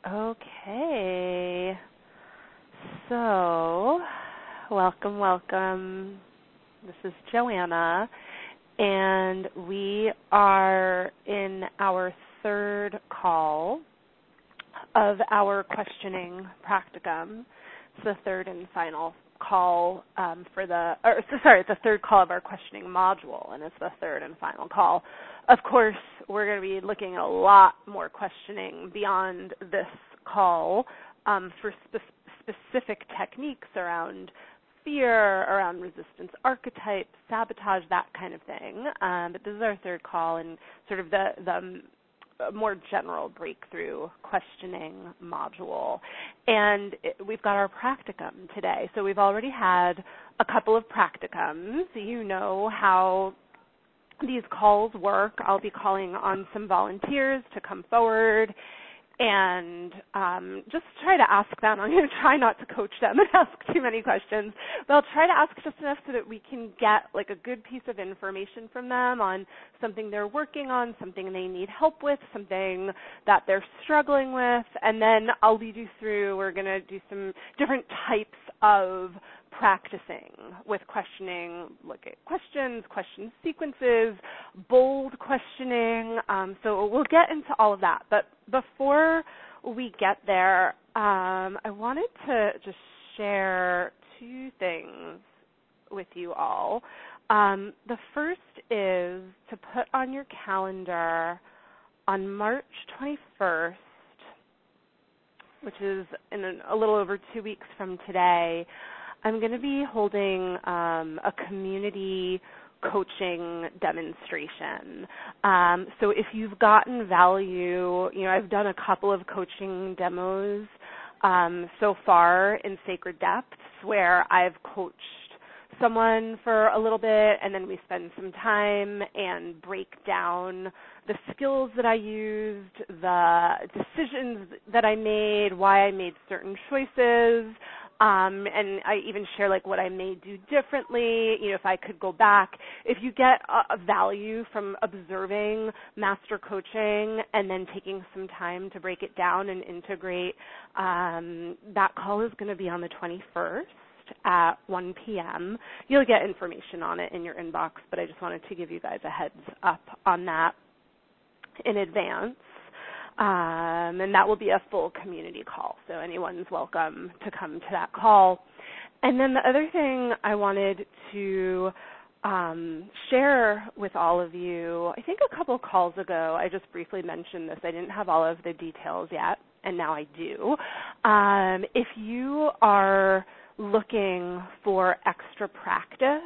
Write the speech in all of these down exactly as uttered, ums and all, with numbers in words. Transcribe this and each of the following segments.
Okay. So, welcome, welcome. This is Joanna, and we are in our third call of our questioning practicum. It's the third and final call um, for the, or sorry, the third call of our questioning module, and it's the third and final call. Of course, we're going to be looking at a lot more questioning beyond this call um, for spe- specific techniques around fear, around resistance archetypes, sabotage, that kind of thing. Um, but this is our third call and sort of the, the more general breakthrough questioning module. And it, we've got our practicum today. So we've already had a couple of practicums. You know how these calls work. I'll be calling on some volunteers to come forward and um, just try to ask them. I'm going to try not to coach them and ask too many questions, but I'll try to ask just enough so that we can get like a good piece of information from them on something they're working on, something they need help with, something that they're struggling with, and then I'll lead you through. We're going to do some different types of practicing with questioning, look at questions, question sequences, bold questioning. Um, so we'll get into all of that. But before we get there, um, I wanted to just share two things with you all. Um, the first is to put on your calendar on March twenty-first, which is in an, a little over two weeks from today, I'm going to be holding um, a community coaching demonstration. Um, so if you've gotten value, you know, I've done a couple of coaching demos um, so far in Sacred Depths where I've coached someone for a little bit and then we spend some time and break down the skills that I used, the decisions that I made, why I made certain choices. Um, and I even share like what I may do differently, you know, if I could go back. If you get a, a value from observing master coaching and then taking some time to break it down and integrate, um, that call is going to be on the twenty-first at one p.m. You'll get information on it in your inbox, but I just wanted to give you guys a heads up on that in advance. Um, and that will be a full community call, so anyone's welcome to come to that call. And then the other thing I wanted to um, share with all of you, I think a couple calls ago, I just briefly mentioned this. I didn't have all of the details yet, and now I do. Um, if you are looking for extra practice,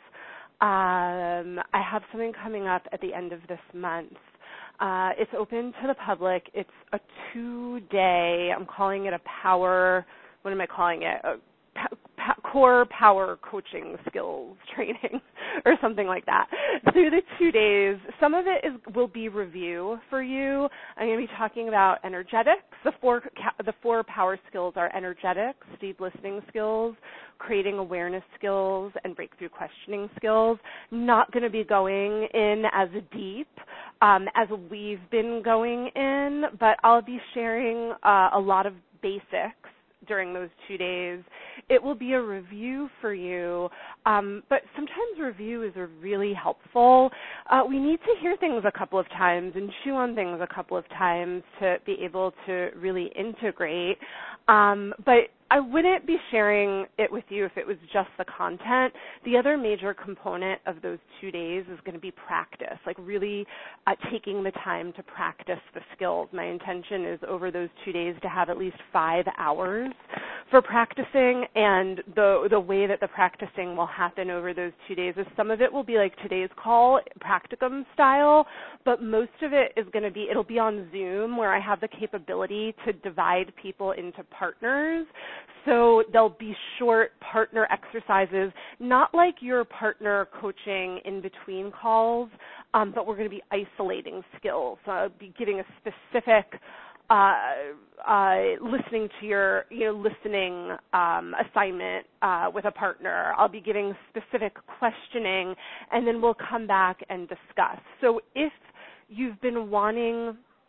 um, I have something coming up at the end of this month. Uh, it's open to the public. It's a two-day, I'm calling it a power, what am I calling it? A pa- pa- core power coaching skills training or something like that. Through the two days, some of it is will be review for you. I'm going to be talking about energetics. The four, the four power skills are energetics, deep listening skills, creating awareness skills, and breakthrough questioning skills. Not going to be going in as deep um, as we've been going in, but I'll be sharing uh, a lot of basics during those two days. It will be a review for you, um, but sometimes review is really helpful. Uh, we need to hear things a couple of times and chew on things a couple of times to be able to really integrate. Um, but I wouldn't be sharing it with you if it was just the content. The other major component of those two days is going to be practice, like really uh, taking the time to practice the skills. My intention is over those two days to have at least five hours for practicing, and the the way that the practicing will happen over those two days is some of it will be like today's call, practicum style, but most of it is going to be, it'll be on Zoom where I have the capability to divide people into partners. So there'll be short partner exercises, not like your partner coaching in between calls, um, but we're going to be isolating skills. So I'll be giving a specific uh, uh, listening to your, you know, listening um, assignment uh, with a partner. I'll be giving specific questioning, and then we'll come back and discuss. So if you've been wanting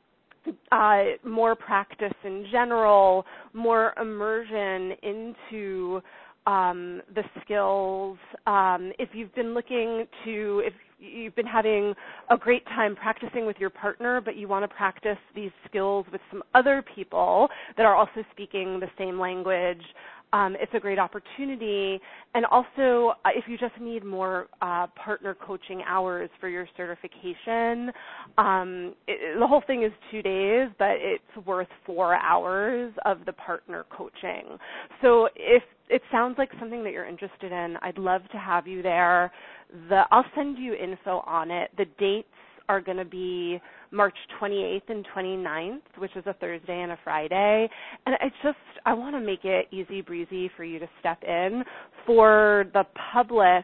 uh, more practice in general, more immersion into um, the skills. Um, if you've been looking to, if you've been having a great time practicing with your partner, but you want to practice these skills with some other people that are also speaking the same language, Um, it's a great opportunity. And also, uh, if you just need more uh, partner coaching hours for your certification, um, it, the whole thing is two days, but it's worth four hours of the partner coaching. So if it sounds like something that you're interested in, I'd love to have you there. The, I'll send you info on it. The dates are going to be March twenty-eighth and twenty-ninth, which is a Thursday and a Friday. And I just, I want to make it easy breezy for you to step in. For the public,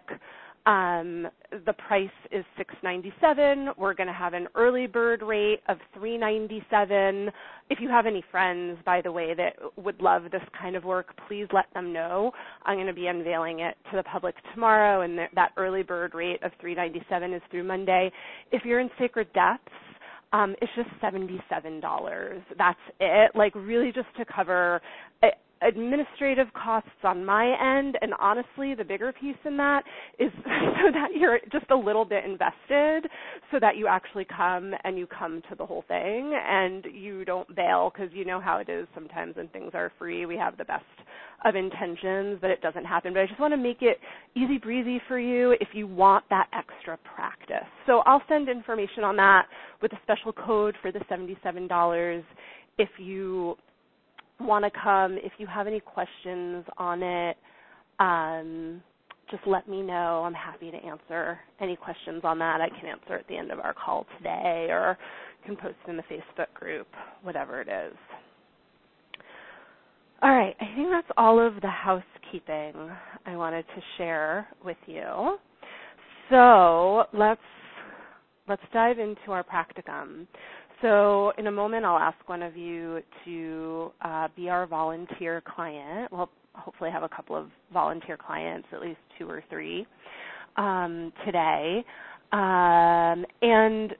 um, the price is six ninety-seven. We're going to have an early bird rate of three ninety-seven. If you have any friends, by the way, that would love this kind of work, please let them know. I'm going to be unveiling it to the public tomorrow, and that early bird rate of three ninety-seven is through Monday. If you're in Sacred Depths, um, it's just seventy-seven dollars. That's it, like really just to cover administrative costs on my end, and honestly, the bigger piece in that is so that you're just a little bit invested, so that you actually come and you come to the whole thing and you don't bail, because you know how it is sometimes when things are free. We have the best of intentions, but it doesn't happen. But I just want to make it easy breezy for you if you want that extra practice. So I'll send information on that with a special code for the seventy-seven dollars if you want to come. If you have any questions on it, um, just let me know. I'm happy to answer any questions on that. I can answer at the end of our call today, or can post in the Facebook group, whatever it is. All right, I think that's all of the housekeeping I wanted to share with you. So let's let's dive into our practicum. So in a moment, I'll ask one of you to uh, be our volunteer client. We'll hopefully have a couple of volunteer clients, at least two or three, um, today. Um, and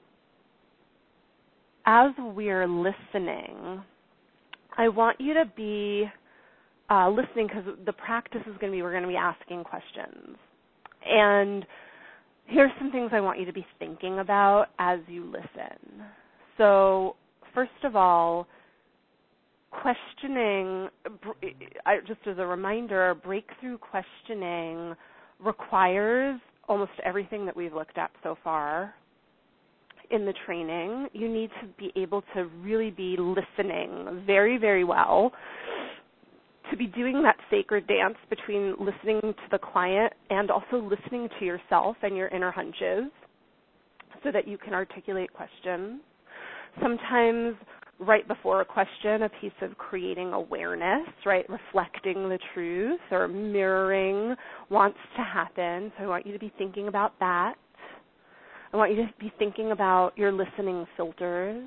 as we're listening, I want you to be uh, listening, because the practice is going to be, we're going to be asking questions. And here's some things I want you to be thinking about as you listen. So first of all, questioning, just as a reminder, breakthrough questioning requires almost everything that we've looked at so far in the training. You need to be able to really be listening very, very well, to be doing that sacred dance between listening to the client and also listening to yourself and your inner hunches so that you can articulate questions. Sometimes right before a question, a piece of creating awareness, right, reflecting the truth or mirroring wants to happen. So I want you to be thinking about that. I want you to be thinking about your listening filters.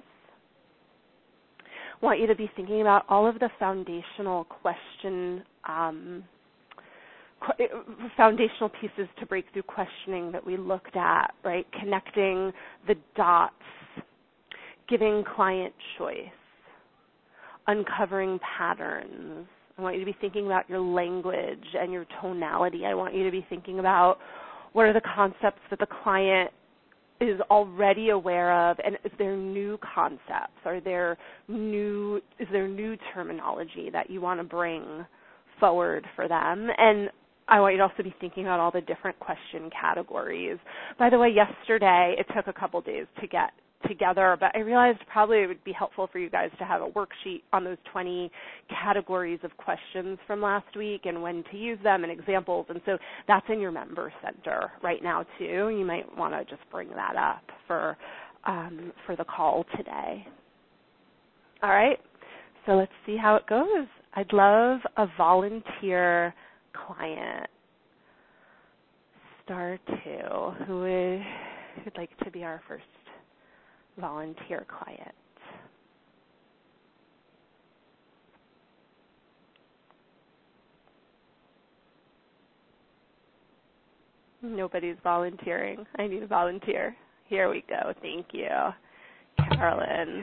I want you to be thinking about all of the foundational question, um, qu- foundational pieces to breakthrough questioning that we looked at, right? Connecting the dots, giving client choice, uncovering patterns. I want you to be thinking about your language and your tonality. I want you to be thinking about what are the concepts that the client is already aware of, and is there new concepts? Are there new, is there new terminology that you want to bring forward for them? And I want you to also be thinking about all the different question categories. By the way, yesterday, it took a couple days to get together, but I realized probably it would be helpful for you guys to have a worksheet on those twenty categories of questions from last week and when to use them and examples. And so that's in your member center right now too. You might want to just bring that up for um, for the call today. All right, so let's see how it goes. I'd love a volunteer client. Star two, who would who'd like to be our first volunteer client. Nobody's volunteering. I need a volunteer. Here we go. Thank you. Carolyn.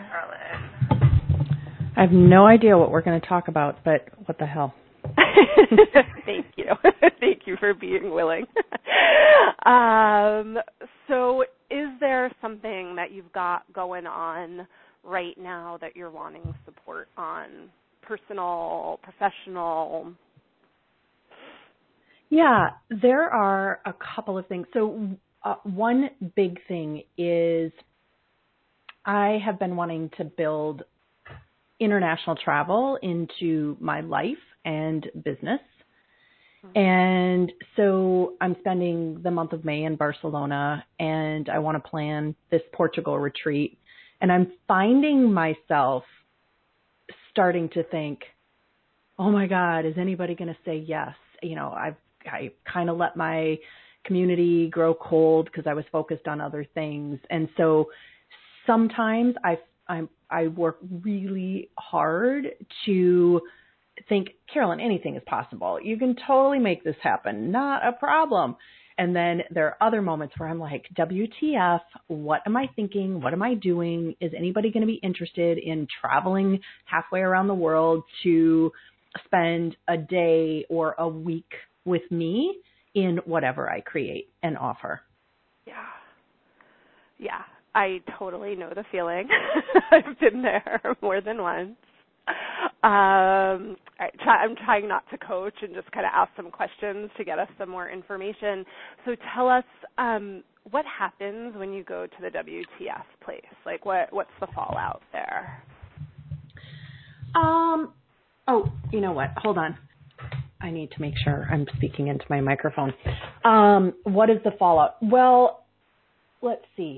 I have no idea what we're going to talk about, but what the hell? Thank you. Thank you for being willing. um, so is there something that you've got going on right now that you're wanting support on? Personal, professional? Yeah, there are a couple of things. So uh, one big thing is I have been wanting to build international travel into my life and business. Mm-hmm. And so I'm spending the month of May in Barcelona, and I want to plan this Portugal retreat. And I'm finding myself starting to think, oh my God, is anybody going to say yes? You know, I've I kind of let my community grow cold because I was focused on other things. And so sometimes I I I work really hard to think, Carolyn, anything is possible. You can totally make this happen. Not a problem. And then there are other moments where I'm like, W T F, what am I thinking? What am I doing? Is anybody going to be interested in traveling halfway around the world to spend a day or a week with me in whatever I create and offer? Yeah. Yeah. I totally know the feeling. I've been there more than once. Um, I try, I'm trying not to coach and just kind of ask some questions to get us some more information. So tell us, um, what happens when you go to the W T F place? Like, what what's the fallout there? Um. Oh, you know what? Hold on. I need to make sure I'm speaking into my microphone. Um, what is the fallout? Well, let's see.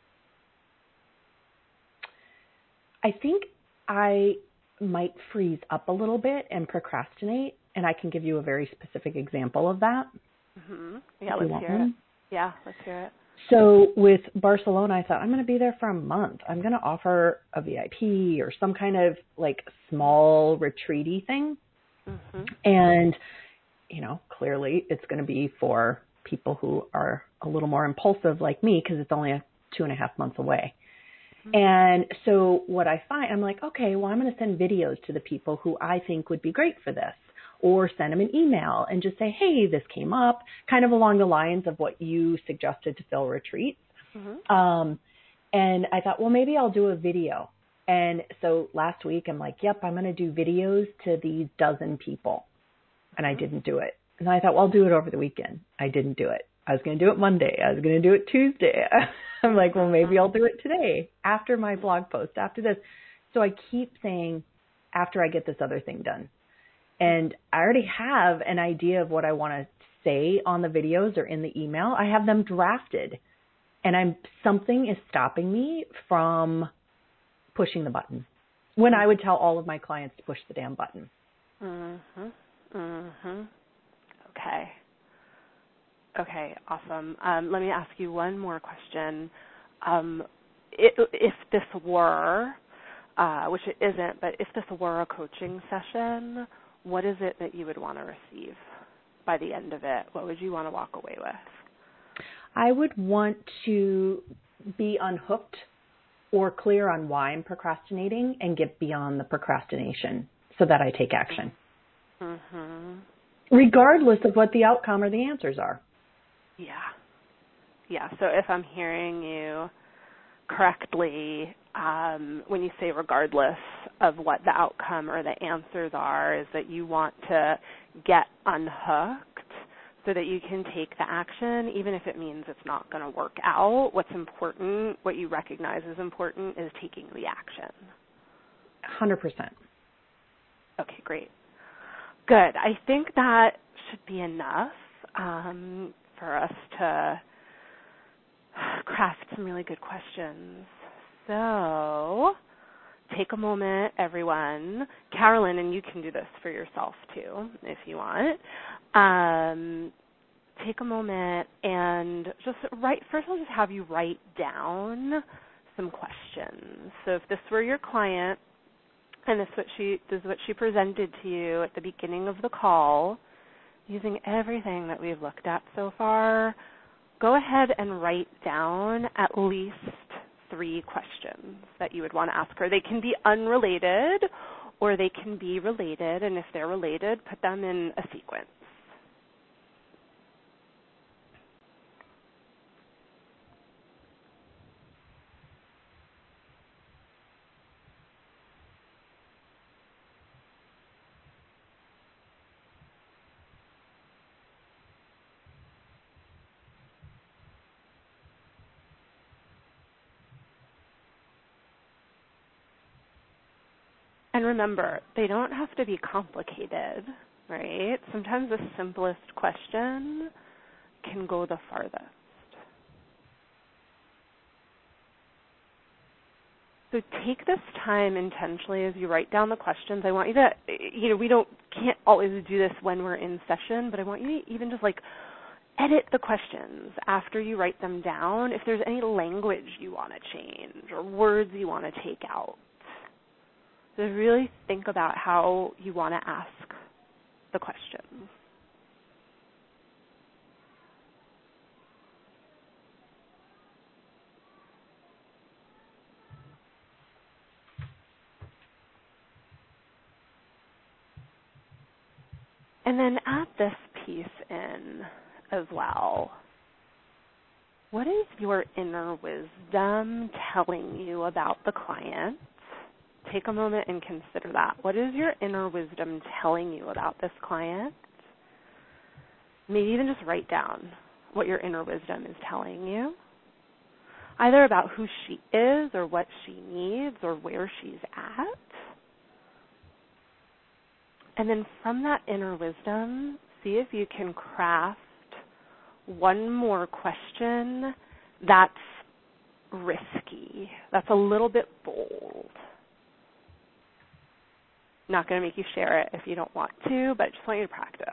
I think I might freeze up a little bit and procrastinate, and I can give you a very specific example of that. Mm-hmm. Yeah, let's hear it. Yeah, let's hear it. So with Barcelona, I thought I'm going to be there for a month. I'm going to offer a V I P or some kind of like small retreaty thing. Mm-hmm. And, you know, clearly it's going to be for people who are a little more impulsive like me because it's only a two and a half months away. Mm-hmm. And so what I find, I'm like, okay, well, I'm going to send videos to the people who I think would be great for this, or send them an email and just say, hey, this came up, kind of along the lines of what you suggested to fill retreats. Mm-hmm. Um, and I thought, well, maybe I'll do a video. And so last week I'm like, yep, I'm going to do videos to these dozen people. And I didn't do it. And I thought, well, I'll do it over the weekend. I didn't do it. I was going to do it Monday. I was going to do it Tuesday. I'm like, well, maybe I'll do it today after my blog post, after this. So I keep saying, after I get this other thing done. And I already have an idea of what I want to say on the videos or in the email. I have them drafted. And I'm something is stopping me from pushing the button when I would tell all of my clients to push the damn button. Mhm. Mhm. Okay. Okay. Awesome. Um, let me ask you one more question. Um, it, if this were, uh, which it isn't, but if this were a coaching session, what is it that you would want to receive by the end of it? What would you want to walk away with? I would want to be unhooked or clear on why I'm procrastinating and get beyond the procrastination so that I take action. Mm-hmm. Regardless of what the outcome or the answers are. Yeah. Yeah. So if I'm hearing you correctly, um, when you say regardless of what the outcome or the answers are, is that you want to get unhooked so that you can take the action, even if it means it's not going to work out. What's important, what you recognize as important, is taking the action. one hundred percent. Okay, great. Good. I think that should be enough um, for us to craft some really good questions. So take a moment, everyone. Carolyn, and you can do this for yourself too if you want. Um, take a moment and just write, first I'll just have you write down some questions. So if this were your client and this, what she, this is what she presented to you at the beginning of the call, using everything that we've looked at so far, go ahead and write down at least three questions that you would want to ask her. They can be unrelated or they can be related, and if they're related, put them in a sequence. And remember, they don't have to be complicated, right? Sometimes the simplest question can go the farthest. So take this time intentionally as you write down the questions. I want you to, you know, we don't can't always do this when we're in session, but I want you to even just like edit the questions after you write them down if there's any language you want to change or words you want to take out. So really think about how you want to ask the questions. And then add this piece in as well. What is your inner wisdom telling you about the client? Take a moment and consider that. What is your inner wisdom telling you about this client? Maybe even just write down what your inner wisdom is telling you, either about who she is or what she needs or where she's at. And then from that inner wisdom, see if you can craft one more question that's risky, that's a little bit bold. Not going to make you share it if you don't want to, but I just want you to practice.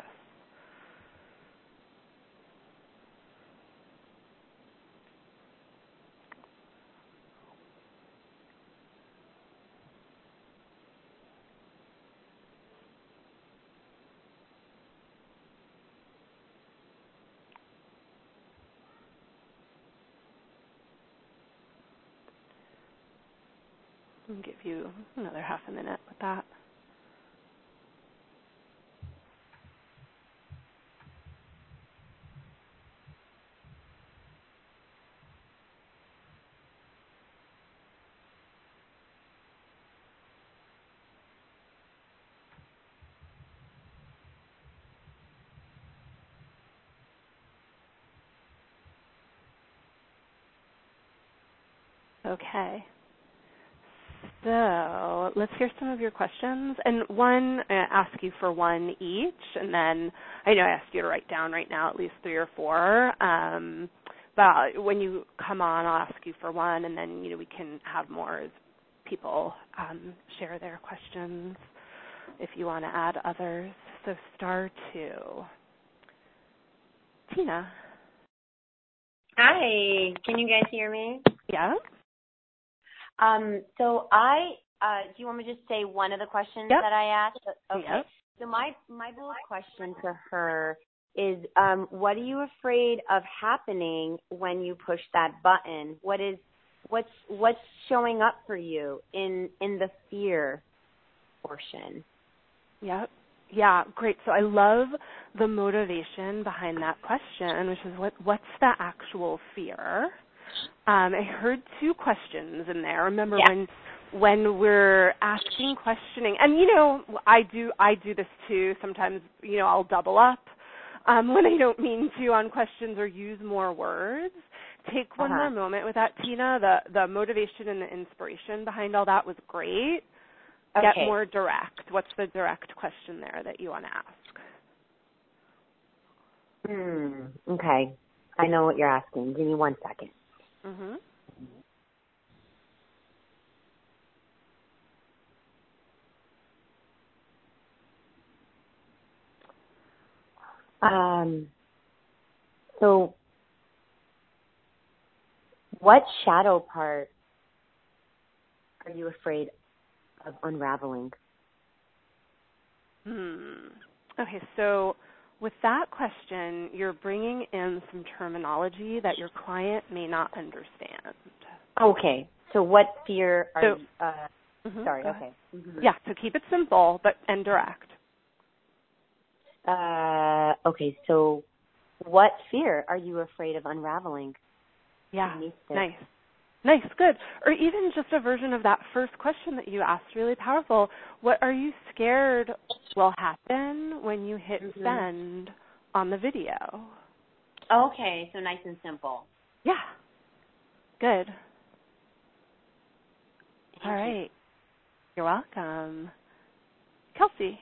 I'll give you another half a minute with that. Okay. So let's hear some of your questions. And one, I ask you for one each, and then I know I asked you to write down right now at least three or four. Um, but when you come on, I'll ask you for one, and then you know we can have more as people um, share their questions if you want to add others. So star two. Tina. Hi. Can you guys hear me? Yeah. Um, so I, uh, do you want me to just say one of the questions yep. that I asked? Okay. Yep. So my, my little question to her is, um, what are you afraid of happening when you push that button? What is, what's, what's showing up for you in, in the fear portion? Yep. Yeah, great. So I love the motivation behind that question, which is what, what's the actual fear? Um, I heard two questions in there. Remember yeah. when when we're asking questioning, and you know, I do I do this too. Sometimes, you know, I'll double up um, when I don't mean to on questions or use more words. Take one uh-huh. more moment with that, Tina. The the motivation and the inspiration behind all that was great. Okay. Get more direct. What's the direct question there that you want to ask? Hmm. Okay. I know what you're asking. Give me one second. Mm-hmm. Um, so what shadow part are you afraid of unraveling? Hmm. Okay, so with that question, you're bringing in some terminology that your client may not understand. Okay. So what fear are so, you, uh, mm-hmm, sorry, okay. Mm-hmm. Yeah, so keep it simple but and direct. Uh, okay, so what fear are you afraid of unraveling? Yeah, nice. Nice, good. Or even just a version of that first question that you asked, really powerful. What are you scared will happen when you hit mm-hmm. send on the video? Okay, so nice and simple. Yeah, good. Thank All right. You. You're welcome. Kelsey.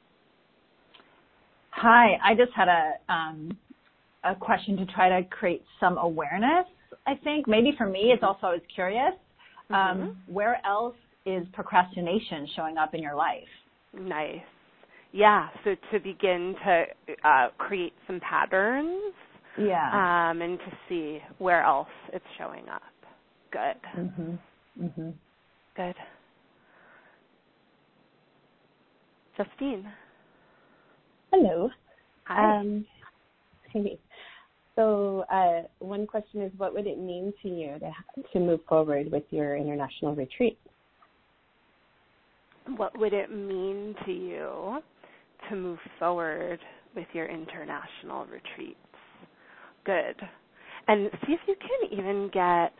Hi, I just had a um, a question to try to create some awareness. I think maybe for me, it's also I was curious. Um, mm-hmm. Where else is procrastination showing up in your life? Nice. Yeah. So to begin to uh, create some patterns. Yeah. Um, and to see where else it's showing up. Good. Mm-hmm. Mm-hmm. Good. Justine. Hello. Hi. Um, hey. So uh, one question is, what would it mean to you to to move forward with your international retreat? What would it mean to you to move forward with your international retreats? Good. And see if you can even get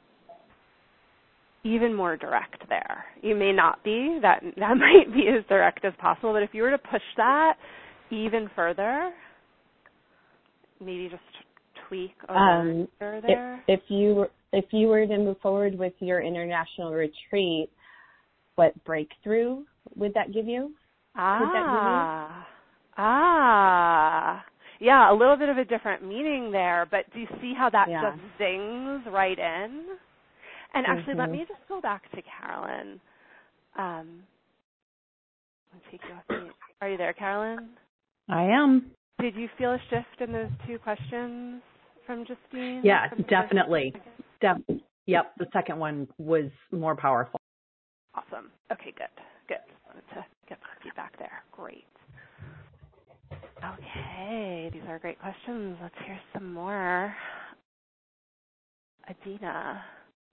even more direct there. You may not be. That that might be as direct as possible, but if you were to push that even further, maybe just tweak a um, word there. If, if you were, if you were to move forward with your international retreat, what breakthrough would that give you? Ah, Could that give you? ah, yeah, a little bit of a different meaning there, but do you see how that yeah. just zings right in? And actually, mm-hmm. let me just go back to Carolyn. Um, let's take you off mute. Are you there, Carolyn? I am. Did you feel a shift in those two questions from Justine? Yeah, from definitely. De- yep, the second one was more powerful. Awesome. Okay, good. Good. Wanted to get feedback there. Great. Okay, these are great questions. Let's hear some more. Adina.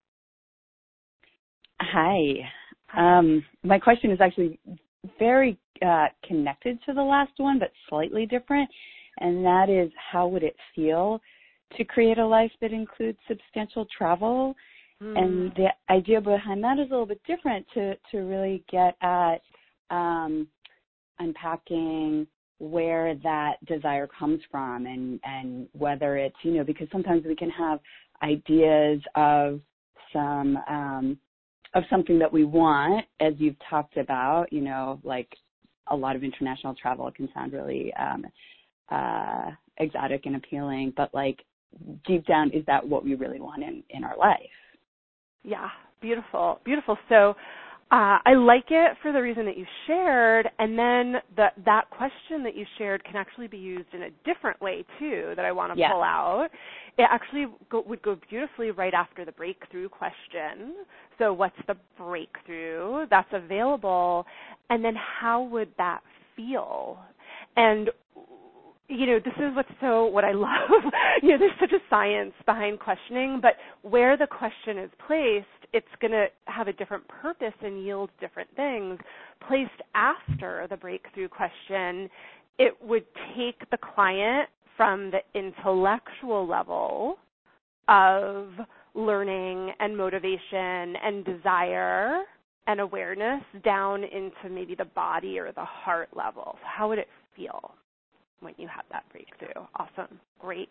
Hi. Um, my question is actually very uh, connected to the last one, but slightly different, and that is, how would it feel to create a life that includes substantial travel? Mm. And the idea behind that is a little bit different, to, to really get at um, unpacking where that desire comes from, and, and whether it's, you know, because sometimes we can have ideas of some um, of something that we want, as you've talked about, you know, like a lot of international travel can sound really um, uh, exotic and appealing, but like deep down, is that what we really want in, in our life? Yeah, beautiful, beautiful. So uh, I like it for the reason that you shared, and then the, that question that you shared can actually be used in a different way too that I want to yeah. pull out. It actually go, would go beautifully right after the breakthrough question. So what's the breakthrough that's available, and then how would that feel? And you know, this is what's so, what I love, you know, there's such a science behind questioning, but where the question is placed, it's going to have a different purpose and yield different things. Placed after the breakthrough question, it would take the client from the intellectual level of learning and motivation and desire and awareness down into maybe the body or the heart level. So how would it feel when you have that breakthrough? Awesome. Great.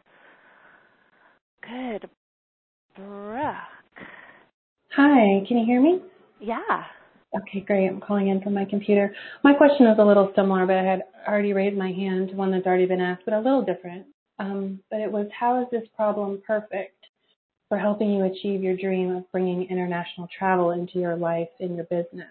Good. Brooke. Hi, can you hear me? Yeah. Okay, great. I'm calling in from my computer. My question is a little similar, but I had already raised my hand to one that's already been asked, but a little different. Um, but it was, how is this problem perfect for helping you achieve your dream of bringing international travel into your life and your business?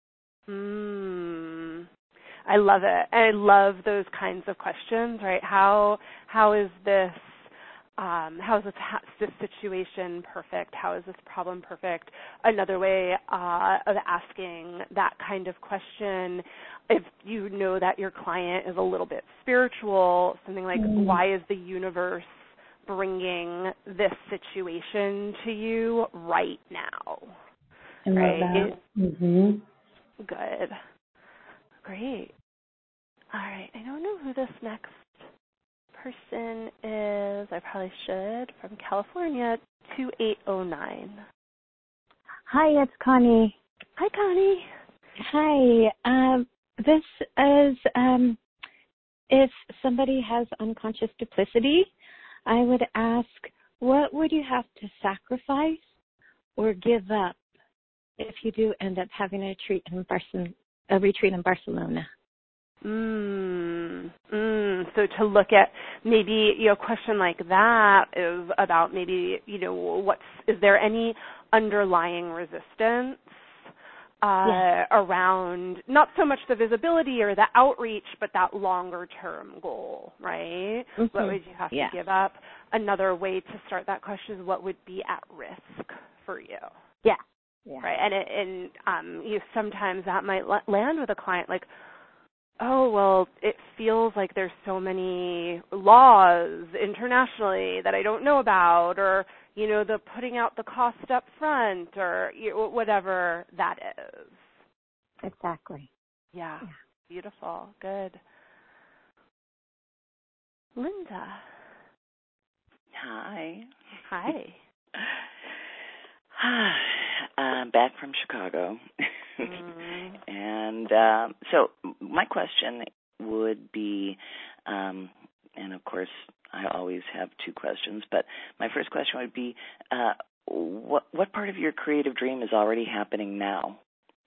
Hmm. I love it. And I love those kinds of questions, right? How how is this um, how is this, ha- this situation perfect? How is this problem perfect? Another way uh, of asking that kind of question, if you know that your client is a little bit spiritual, something like, mm. why is the universe bringing this situation to you right now? I love right? that. It, mm-hmm. Good. Great. All right. I don't know who this next person is. I probably should. From California, two eight oh nine. Hi, it's Connie. Hi, Connie. Hi. Um, this is um, if somebody has unconscious duplicity, I would ask, what would you have to sacrifice or give up if you do end up having a retreat in Barcelona? A retreat in Barcelona. Mm, mm. So to look at maybe, you know, a question like that is about maybe, you know, what's, is there any underlying resistance uh, yeah. around not so much the visibility or the outreach, but that longer term goal, right? Mm-hmm. What would you have yeah. to give up? Another way to start that question is what would be at risk for you? Yeah. Yeah. Right. And, it, and um, you know, sometimes that might land with a client like, oh, well, it feels like there's so many laws internationally that I don't know about, or, you know, the putting out the cost up front, or you know, whatever that is. Exactly. Yeah. yeah. Beautiful. Good. Linda. Hi. Hi. I'm back from Chicago. mm. And um, so my question would be, um, and of course I always have two questions, but my first question would be, uh, what, what part of your creative dream is already happening now?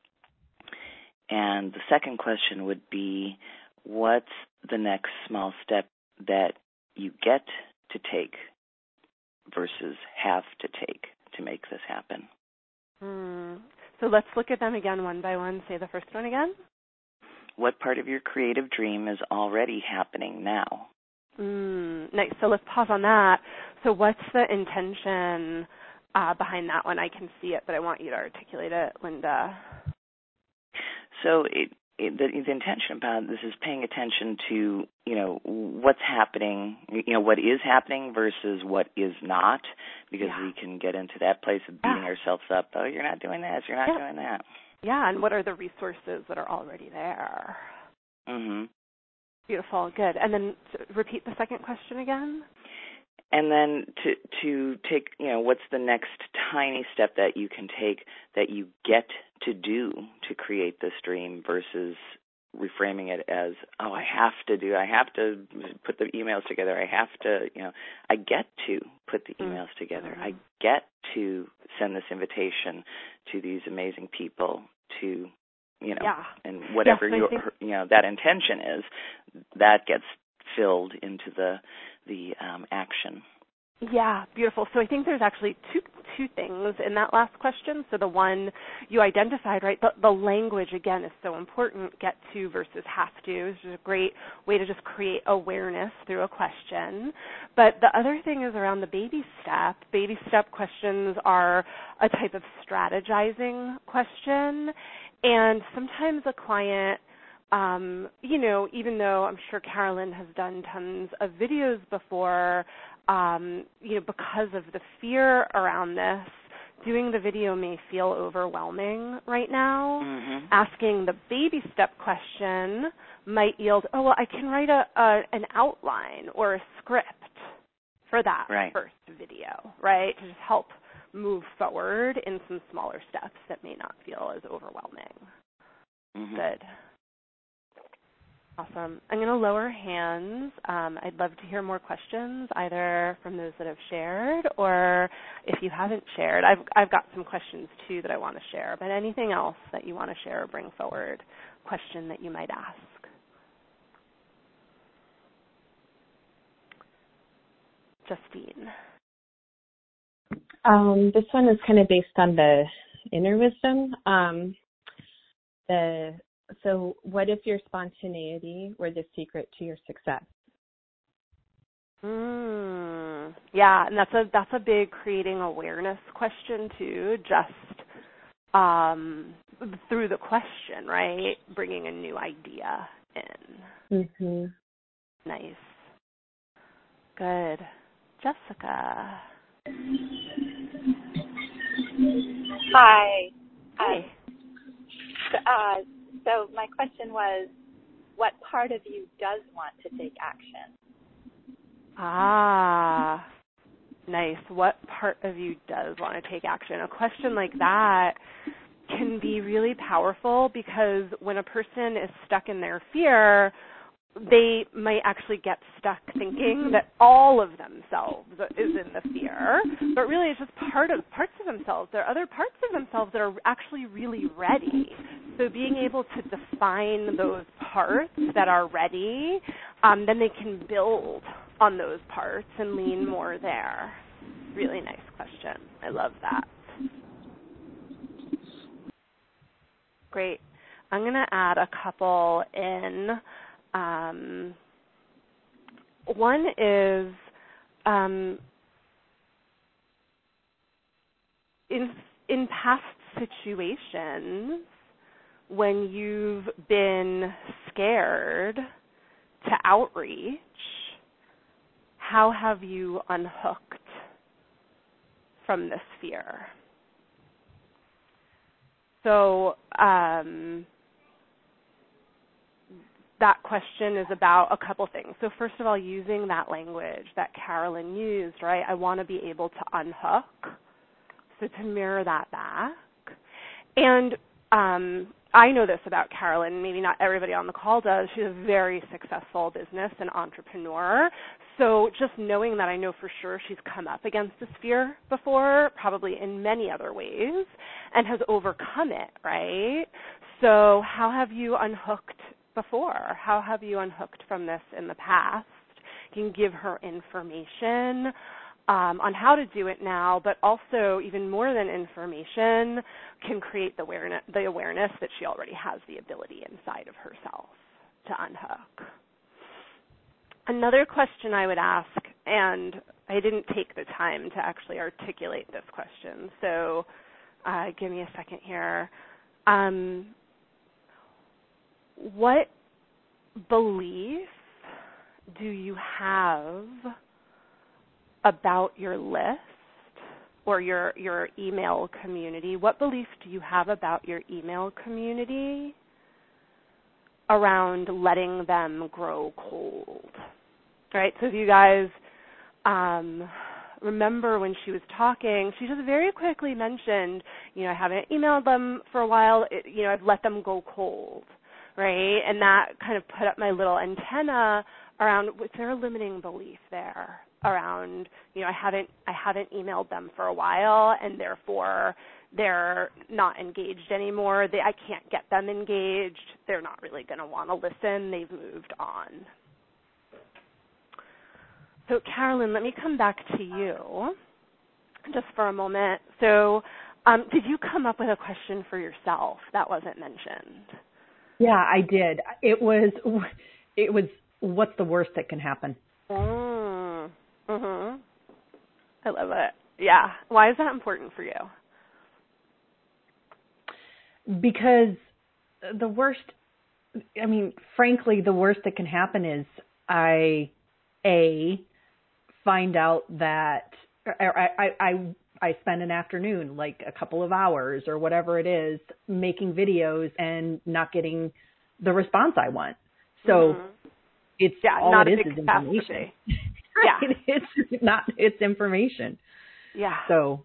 And the second question would be, what's the next small step that you get to take versus have to take to make this happen? Hmm. So let's look at them again one by one. Say the first one again. What part of your creative dream is already happening now? Mm, nice. So let's pause on that. So what's the intention uh, behind that one? I can see it, but I want you to articulate it, Linda. So it, it, the, the intention about this is paying attention to, you know, what's happening, you know, what is happening versus what is not, because yeah. we can get into that place of beating yeah. ourselves up. Oh, you're not doing this, you're not yeah. doing that. Yeah, and what are the resources that are already there? Mm-hmm. Beautiful, good. And then repeat the second question again. And then to to take, you know, what's the next tiny step that you can take that you get to do to create this dream versus reframing it as, oh, I have to do, I have to put the emails together, I have to, you know, I get to put the emails mm-hmm. together, I get to send this invitation to these amazing people to, you know, yeah. and whatever yes, your, think- you know, that intention is, that gets filled into the the um, action. Yeah, beautiful. So I think there's actually two two things in that last question. So the one you identified, right, the, the language, again, is so important, get to versus have to, which is a great way to just create awareness through a question. But the other thing is around the baby step. Baby step questions are a type of strategizing question, and sometimes a client Um, you know, even though I'm sure Carolyn has done tons of videos before, um, you know, because of the fear around this, doing the video may feel overwhelming right now. Mm-hmm. Asking the baby step question might yield, oh, well, I can write a, a an outline or a script for that right. first video, right, to just help move forward in some smaller steps that may not feel as overwhelming. Mm-hmm. Good. Awesome. I'm going to lower hands. Um, I'd love to hear more questions, either from those that have shared or if you haven't shared. I've, I've got some questions, too, that I want to share, but anything else that you want to share or bring forward, question that you might ask. Justine. Um, this one is kind of based on the inner wisdom. Um, the So what if your spontaneity were the secret to your success? Mm, yeah, and that's a that's a big creating awareness question too. Just um, through the question, right? Bringing a new idea in. Mm-hmm. Nice. Good. Jessica. Hi. Hi. Um, so, uh, so my question was, what part of you does want to take action? Ah, nice. What part of you does want to take action? A question like that can be really powerful because when a person is stuck in their fear, they might actually get stuck thinking that all of themselves is in the fear, but really it's just part of parts of themselves. There are other parts of themselves that are actually really ready. So being able to define those parts that are ready, um, then they can build on those parts and lean more there. Really nice question. I love that. Great. I'm going to add a couple in. Um, one is um, in in past situations when you've been scared to outreach, how have you unhooked from this fear? So um, that question is about a couple things. So first of all, using that language that Carolyn used, right? I want to be able to unhook. So to mirror that back. And um, I know this about Carolyn. Maybe not everybody on the call does. She's a very successful business and entrepreneur. So just knowing that, I know for sure she's come up against this fear before, probably in many other ways, and has overcome it, right? So how have you unhooked before? How have you unhooked from this in the past? You can give her information um, on how to do it now, but also even more than information, can create the awareness, the awareness that she already has the ability inside of herself to unhook. Another question I would ask, and I didn't take the time to actually articulate this question, so uh, give me a second here. Um, what belief do you have about your list or your your email community? What belief do you have about your email community around letting them grow cold? Right? So if you guys um, remember when she was talking, she just very quickly mentioned, you know, I haven't emailed them for a while, it, you know, I've let them go cold, right? And that kind of put up my little antenna around, was there a limiting belief there around, you know, I haven't I haven't emailed them for a while, and therefore they're not engaged anymore. They, I can't get them engaged. They're not really going to want to listen. They've moved on. So, Carolyn, let me come back to you just for a moment. So, um, did you come up with a question for yourself that wasn't mentioned? Yeah, I did. It was, it was, what's the worst that can happen? Mm. Mhm. I love it. Yeah. Why is that important for you? Because the worst, I mean, frankly, the worst that can happen is I, A, find out that I, I, I, I spend an afternoon, like a couple of hours or whatever it is, making videos and not getting the response I want. So mm-hmm. it's yeah, all not it a is big is information. right? Yeah. It's not, it's information. Yeah. So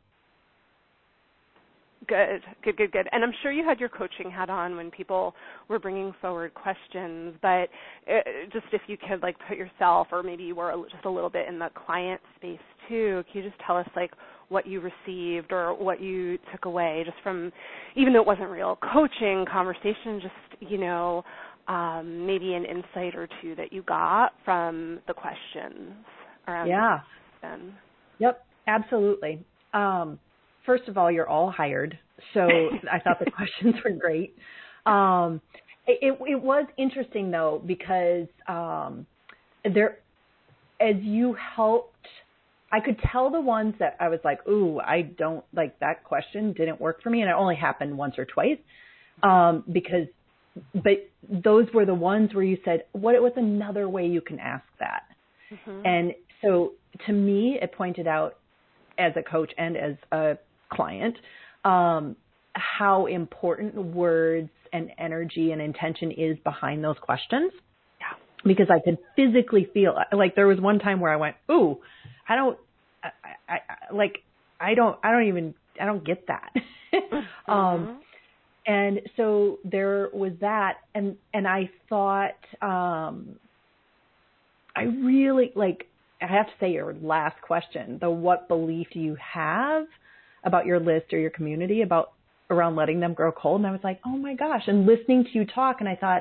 Good, good, good, good. And I'm sure you had your coaching hat on when people were bringing forward questions, but it, just if you could like put yourself, or maybe you were just a little bit in the client space too, can you just tell us like what you received or what you took away just from, even though it wasn't real coaching conversation, just, you know, um, maybe an insight or two that you got from the questions around yeah. them. Yep, absolutely. Um, First of all, you're all hired, so I thought the questions were great. Um, it, it was interesting, though, because um, there as you helped, I could tell the ones that I was like, ooh, I don't, like that question didn't work for me. And it only happened once or twice um, because, but those were the ones where you said, what was another way you can ask that? Mm-hmm. And so to me, it pointed out as a coach and as a client, um, how important words and energy and intention is behind those questions. Yeah. Because I could physically feel, like there was one time where I went, ooh, I don't, I, I, I like, I don't, I don't even, I don't get that. mm-hmm. um, and so there was that. And, and I thought, um, I really like, I have to say your last question, the what belief do you have about your list or your community about around letting them grow cold? And I was like, oh my gosh. And listening to you talk, and I thought,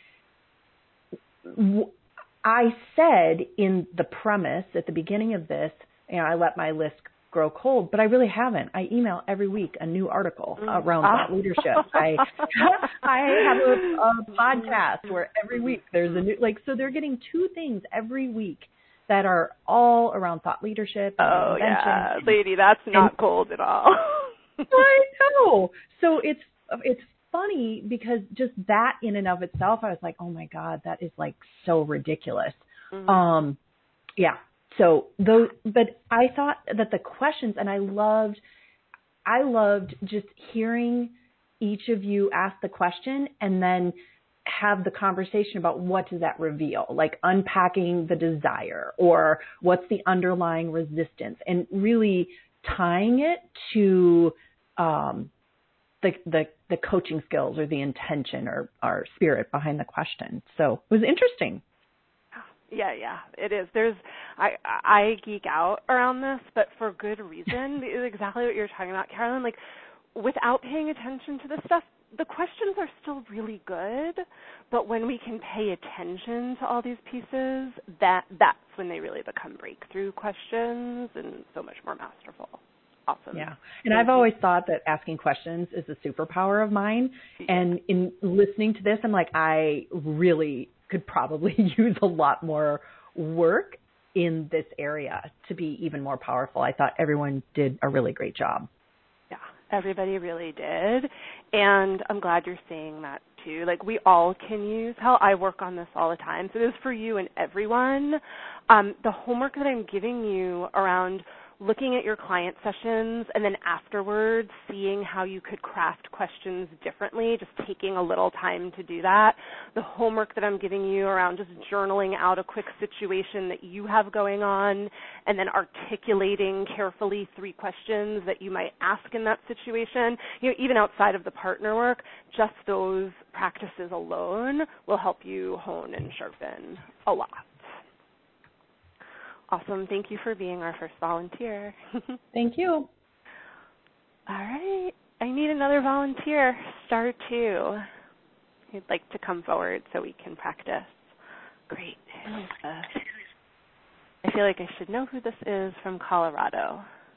I said in the premise at the beginning of this, you know, I let my list grow cold, but I really haven't. I email every week a new article around thought leadership. I I have a, a podcast where every week there's a new, like, so they're getting two things every week that are all around thought leadership. And oh yeah, lady, that's not and, cold at all. I know. So it's it's funny because just that in and of itself, I was like, oh my God, that is like so ridiculous. Mm-hmm. Um, yeah. So those, but I thought that the questions, and I loved, I loved just hearing each of you ask the question and then have the conversation about what does that reveal, like unpacking the desire or what's the underlying resistance, and really tying it to um, the, the the coaching skills or the intention or our spirit behind the question. So it was interesting. Yeah, yeah, it is. There's, I, I geek out around this, but for good reason. Exactly what you're talking about, Carolyn. Like, without paying attention to this stuff, the questions are still really good, but when we can pay attention to all these pieces, that that's when they really become breakthrough questions and so much more masterful. Awesome. Yeah. And Thank I've you. always thought that asking questions is a superpower of mine. Yeah. And in listening to this, I'm like, I really could probably use a lot more work in this area to be even more powerful. I thought everyone did a really great job. Yeah, everybody really did. And I'm glad you're saying that too. Like, we all can use help. I work on this all the time. So it is for you and everyone. Um, the homework that I'm giving you around looking at your client sessions and then afterwards seeing how you could craft questions differently, just taking a little time to do that. The homework that I'm giving you around just journaling out a quick situation that you have going on and then articulating carefully three questions that you might ask in that situation, you know, even outside of the partner work, just those practices alone will help you hone and sharpen a lot. Awesome. Thank you for being our first volunteer. Thank you. All right. I need another volunteer. Star two. Who'd like to come forward so we can practice. Great. Uh, I feel like I should know who this is from Colorado.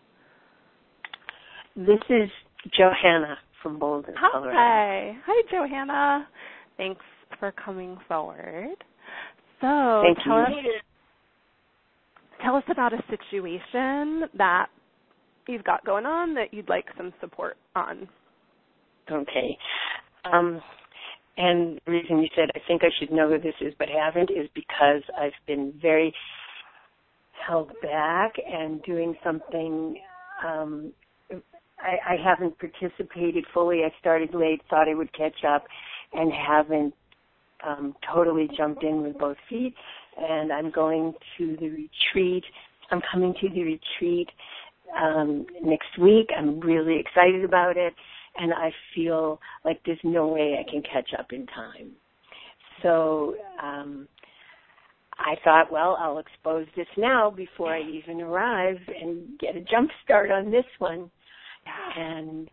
This is Johanna from Boulder, Colorado. Hi. Hi, Johanna. Thanks for coming forward. So Thank tell you. us Tell us about a situation that you've got going on that you'd like some support on. Okay. Um, and the reason you said I think I should know who this is but haven't is because I've been very held back and doing something. Um, I, I haven't participated fully. I started late, thought I would catch up, and haven't um, totally jumped in with both feet. And I'm going to the retreat. I'm coming to the retreat um, next week. I'm really excited about it, and I feel like there's no way I can catch up in time. So um, I thought, well, I'll expose this now before I even arrive and get a jump start on this one. And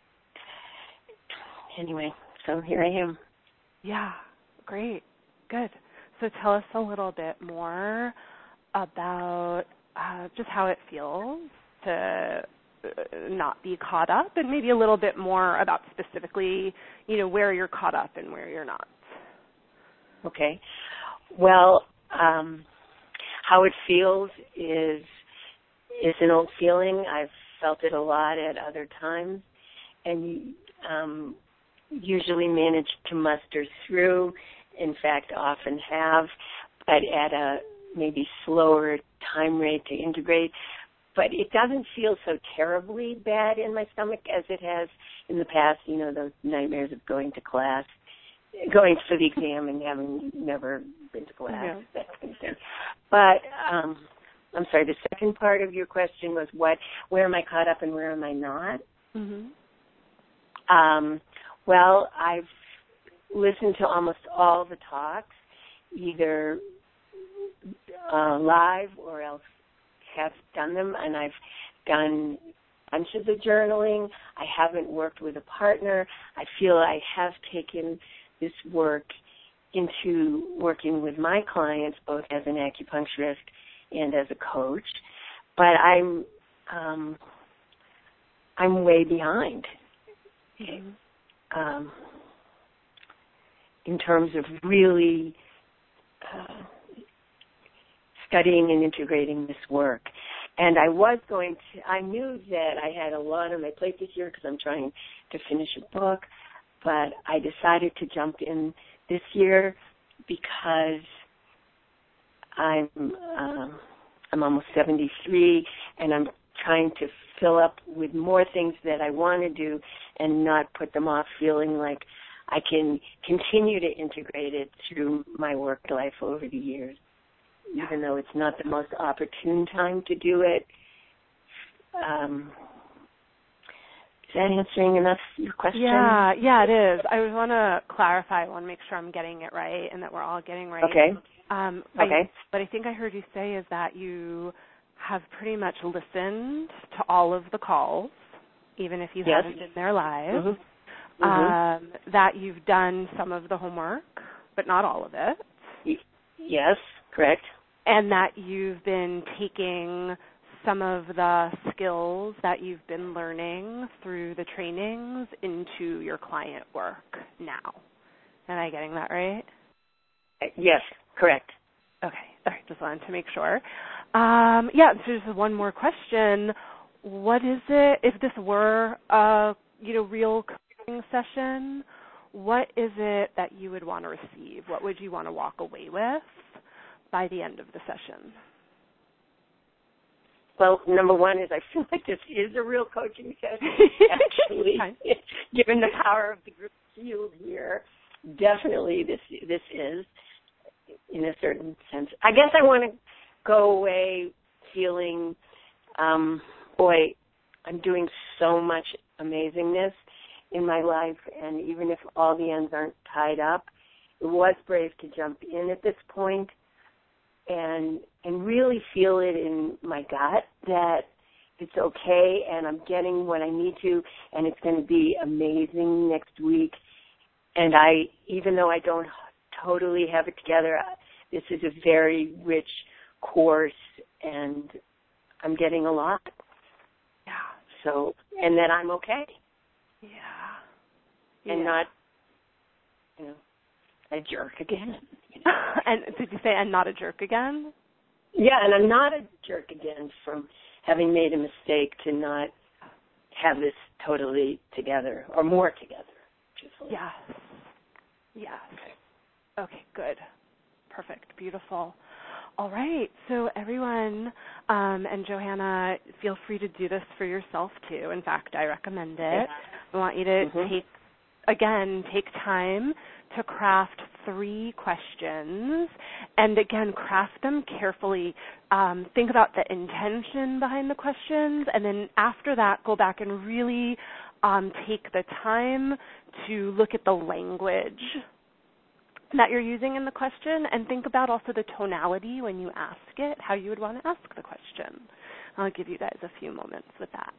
anyway, so here I am. Yeah, great, good. So tell us a little bit more about uh, just how it feels to not be caught up, and maybe a little bit more about specifically, you know, where you're caught up and where you're not. Okay. Well, um, how it feels is is an old feeling. I've felt it a lot at other times, and um, usually manage to muster through. In fact, often have, but at a maybe slower time rate to integrate. But it doesn't feel so terribly bad in my stomach as it has in the past, you know, those nightmares of going to class, going for the exam and having never been to class, yeah. That kind of thing. But um, I'm sorry, the second part of your question was what, where am I caught up and where am I not? Mm-hmm. Um, well, I've listened to almost all the talks, either uh, live or else have done them, and I've done bunches of journaling. I haven't worked with a partner. I feel I have taken this work into working with my clients, both as an acupuncturist and as a coach, but I'm um, I'm way behind mm-hmm. um, in terms of really uh, studying and integrating this work. And I was going to, I knew that I had a lot on my plate this year because I'm trying to finish a book, but I decided to jump in this year because I'm um, I'm almost seventy-three, and I'm trying to fill up with more things that I want to do and not put them off, feeling like I can continue to integrate it through my work life over the years, even though it's not the most opportune time to do it. Um, is that answering enough your question? Yeah, yeah, it is. I want to clarify. I want to make sure I'm getting it right and that we're all getting right. Okay. Um, okay. I, what I think I heard you say is that you have pretty much listened to all of the calls, even if you yes. haven't been there live, mm-hmm. Um, that you've done some of the homework, but not all of it. Y- yes, correct. And that you've been taking some of the skills that you've been learning through the trainings into your client work now. Am I getting that right? Yes, correct. Okay. All right. Just wanted to make sure. Um, yeah. So just one more question. What is it, if this were a, you know, real coaching session, what is it that you would want to receive? What would you want to walk away with by the end of the session? Well, number one is I feel like this is a real coaching session, actually, given the power of the group field here. Definitely this this is, in a certain sense. I guess I want to go away feeling, um, boy, I'm doing so much amazingness in my life, and even if all the ends aren't tied up, it was brave to jump in at this point and and really feel it in my gut that it's okay and I'm getting what I need to, and it's going to be amazing next week. And I, even though I don't totally have it together, this is a very rich course, and I'm getting a lot. Yeah. So, and that I'm okay. Yeah. And yeah. not, you know, a jerk again. You know? And did you say, and not a jerk again? Yeah, and I'm not a jerk again from having made a mistake to not have this totally together or more together. Truthfully. Yes. Yes. Okay. Okay, good. Perfect. Beautiful. All right. So everyone, um, and Johanna, feel free to do this for yourself too. In fact, I recommend it. I want you to mm-hmm. take, again, take time to craft three questions, and again, craft them carefully. Um, think about the intention behind the questions, and then after that, go back and really um, take the time to look at the language that you're using in the question, and think about also the tonality when you ask it, how you would want to ask the question. I'll give you guys a few moments with that.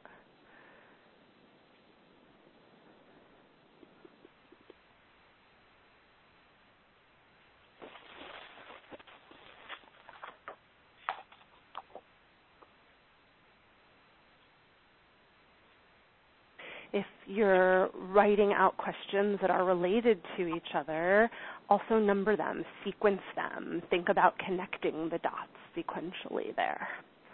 If you're writing out questions that are related to each other, also number them, sequence them. Think about connecting the dots sequentially there.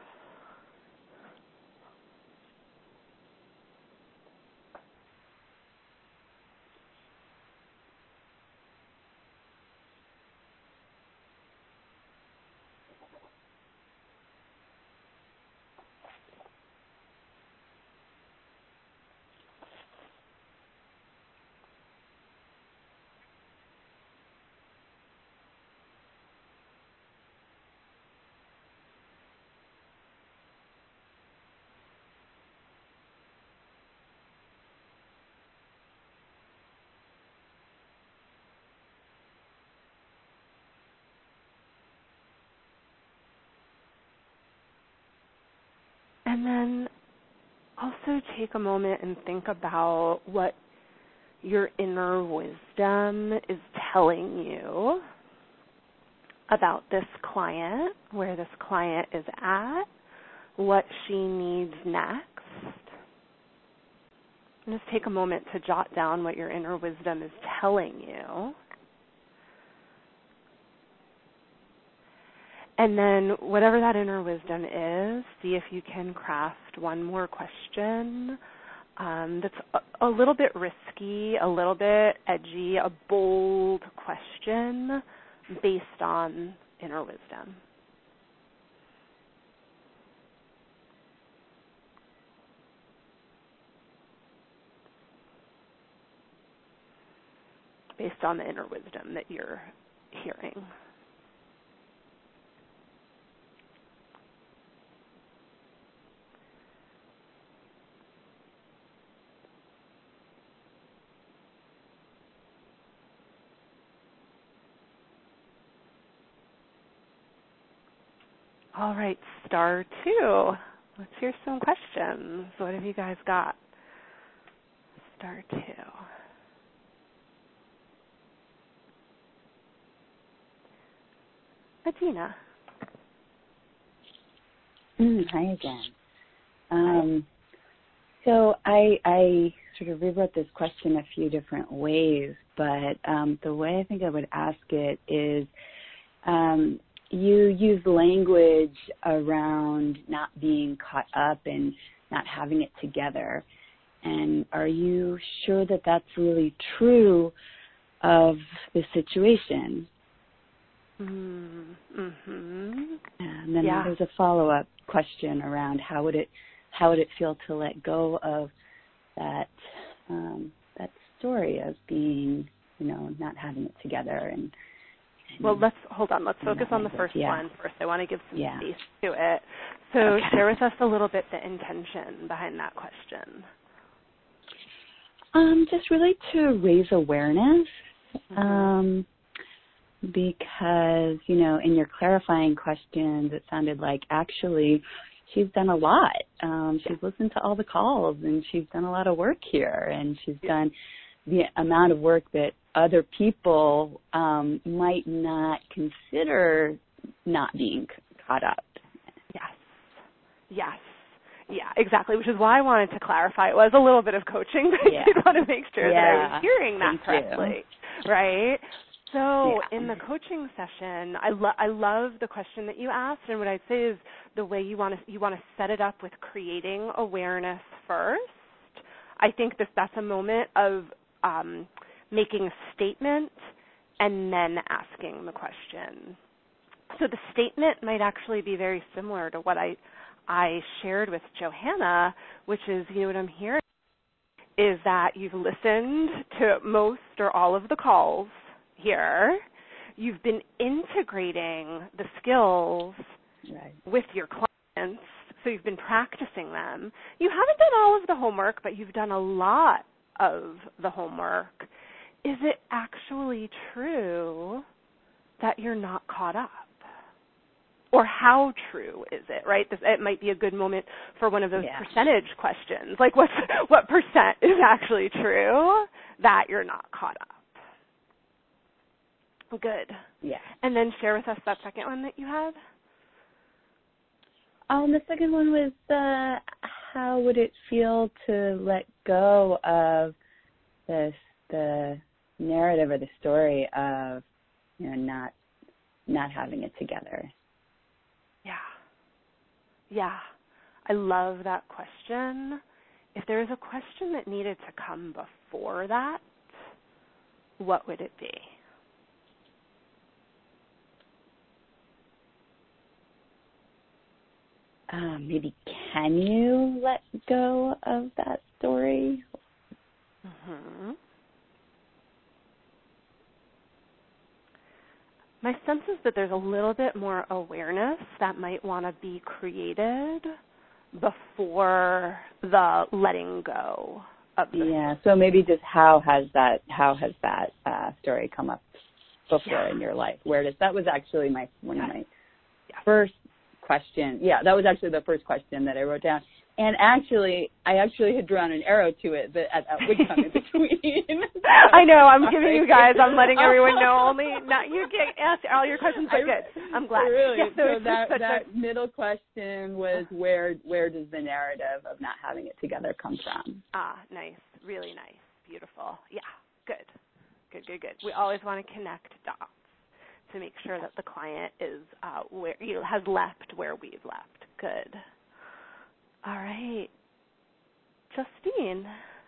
And then also take a moment and think about what your inner wisdom is telling you about this client, where this client is at, what she needs next. And just take a moment to jot down what your inner wisdom is telling you. And then whatever that inner wisdom is, see if you can craft one more question um, that's a, a little bit risky, a little bit edgy, a bold question based on inner wisdom. Based on the inner wisdom that you're hearing. All right, star two. Let's hear some questions. What have you guys got? Star two. Adina. Mm, hi again. Um, so I, I sort of rewrote this question a few different ways, but um, the way I think I would ask it is, um, you use language around not being caught up and not having it together. And are you sure that that's really true of the situation? Mm-hmm. And then yeah. there's a follow-up question around how would it how would it feel to let go of that um, that story of being, you know, not having it together. And, and well, let's hold on. Let's focus on the first yeah. one first. I want to give some yeah. space to it. So okay. share with us a little bit the intention behind that question. Um, just really to raise awareness. Mm-hmm. Um, because, you know, in your clarifying questions, it sounded like actually she's done a lot. Um, she's listened to all the calls and she's done a lot of work here, and she's done the amount of work that other people um, might not consider not being caught up. Yes. Yes. Yeah, exactly, which is why I wanted to clarify. It was a little bit of coaching, but yeah. I did want to make sure yeah. that I was hearing that Thank correctly, you. right? So yeah. in the coaching session, I, lo- I love the question that you asked, and what I'd say is the way you want to you want to set it up with creating awareness first. I think that that's a moment of um, making a statement and then asking the question. So the statement might actually be very similar to what I I shared with Johanna, which is, you know, what I'm hearing is that you've listened to most or all of the calls here. You've been integrating the skills right. with your clients, so you've been practicing them. You haven't done all of the homework, but you've done a lot of the homework. Is it actually true that you're not caught up? Or how true is it, right? This, it might be a good moment for one of those yeah. percentage questions. Like what's, what percent is actually true that you're not caught up? Good. Yeah. And then share with us that second one that you had. Um, the second one was uh, how would it feel to let go of this, the narrative or the story of, you know, not not having it together? Yeah. Yeah. I love that question. If there was a question that needed to come before that, what would it be? Um, maybe can you let go of that story? Mm-hmm. My sense is that there's a little bit more awareness that might want to be created before the letting go of the Yeah, so maybe just how has that how has that uh, story come up before yeah. in your life? Where does that was actually my one of my yeah. first question. Yeah, that was actually the first question that I wrote down. And actually, I actually had drawn an arrow to it that at, at would come in between. I know. I'm giving you guys. I'm letting everyone know. Only not you get asked all your questions, but good. I'm glad. Really. Yeah, so so that that a, middle question was where where does the narrative of not having it together come from? Ah, nice. Really nice. Beautiful. Yeah. Good. Good. Good. Good. We always want to connect dots to make sure that the client is uh, where you know, has left where we've left. Good. All right. Justine.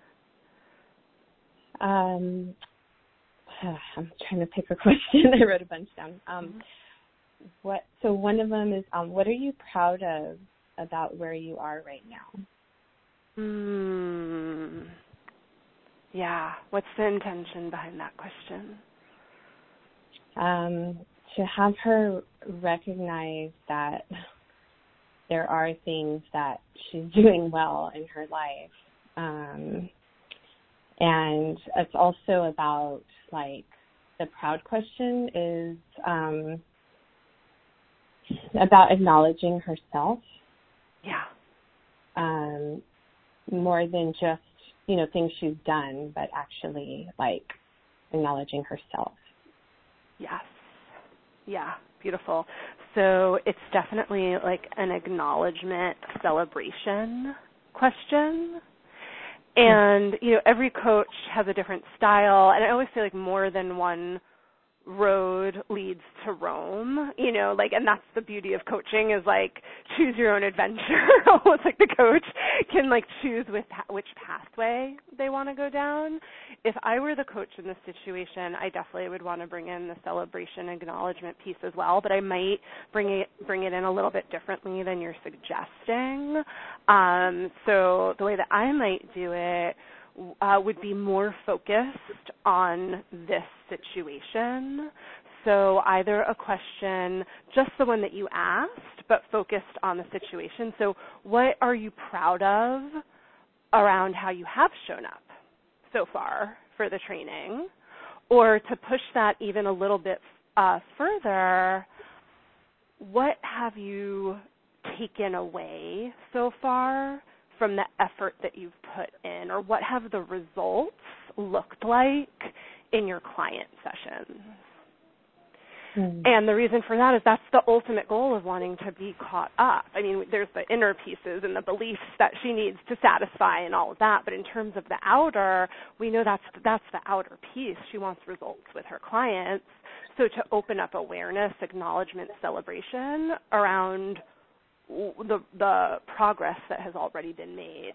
Um, I'm trying to pick a question. I wrote a bunch down. Um, mm-hmm. What? So one of them is, um, what are you proud of about where you are right now? Hmm. Yeah. What's the intention behind that question? Um, to have her recognize that there are things that she's doing well in her life. Um, and it's also about, like, the proud question is um, about acknowledging herself. Yeah. Um, more than just, you know, things she's done, but actually, like, acknowledging herself. Yes. Yeah. Beautiful. So it's definitely like an acknowledgement, celebration question. And, you know, every coach has a different style. And I always say, like, more than one road leads to Rome, you know, like, and that's the beauty of coaching is, like, choose your own adventure. Almost like the coach can, like, choose with which pathway they want to go down. If I were the coach in this situation, I definitely would want to bring in the celebration acknowledgement piece as well, but I might bring it bring it in a little bit differently than you're suggesting. Um, so the way that I might do it Uh, would be more focused on this situation. So either a question, just the one that you asked, but focused on the situation. So what are you proud of around how you have shown up so far for the training? Or to push that even a little bit uh, further, what have you taken away so far from the effort that you've put in, or what have the results looked like in your client sessions? Mm. And the reason for that is that's the ultimate goal of wanting to be caught up. I mean, there's the inner pieces and the beliefs that she needs to satisfy and all of that, but in terms of the outer, we know that's that's the outer piece. She wants results with her clients. So to open up awareness, acknowledgement, celebration around the the progress that has already been made.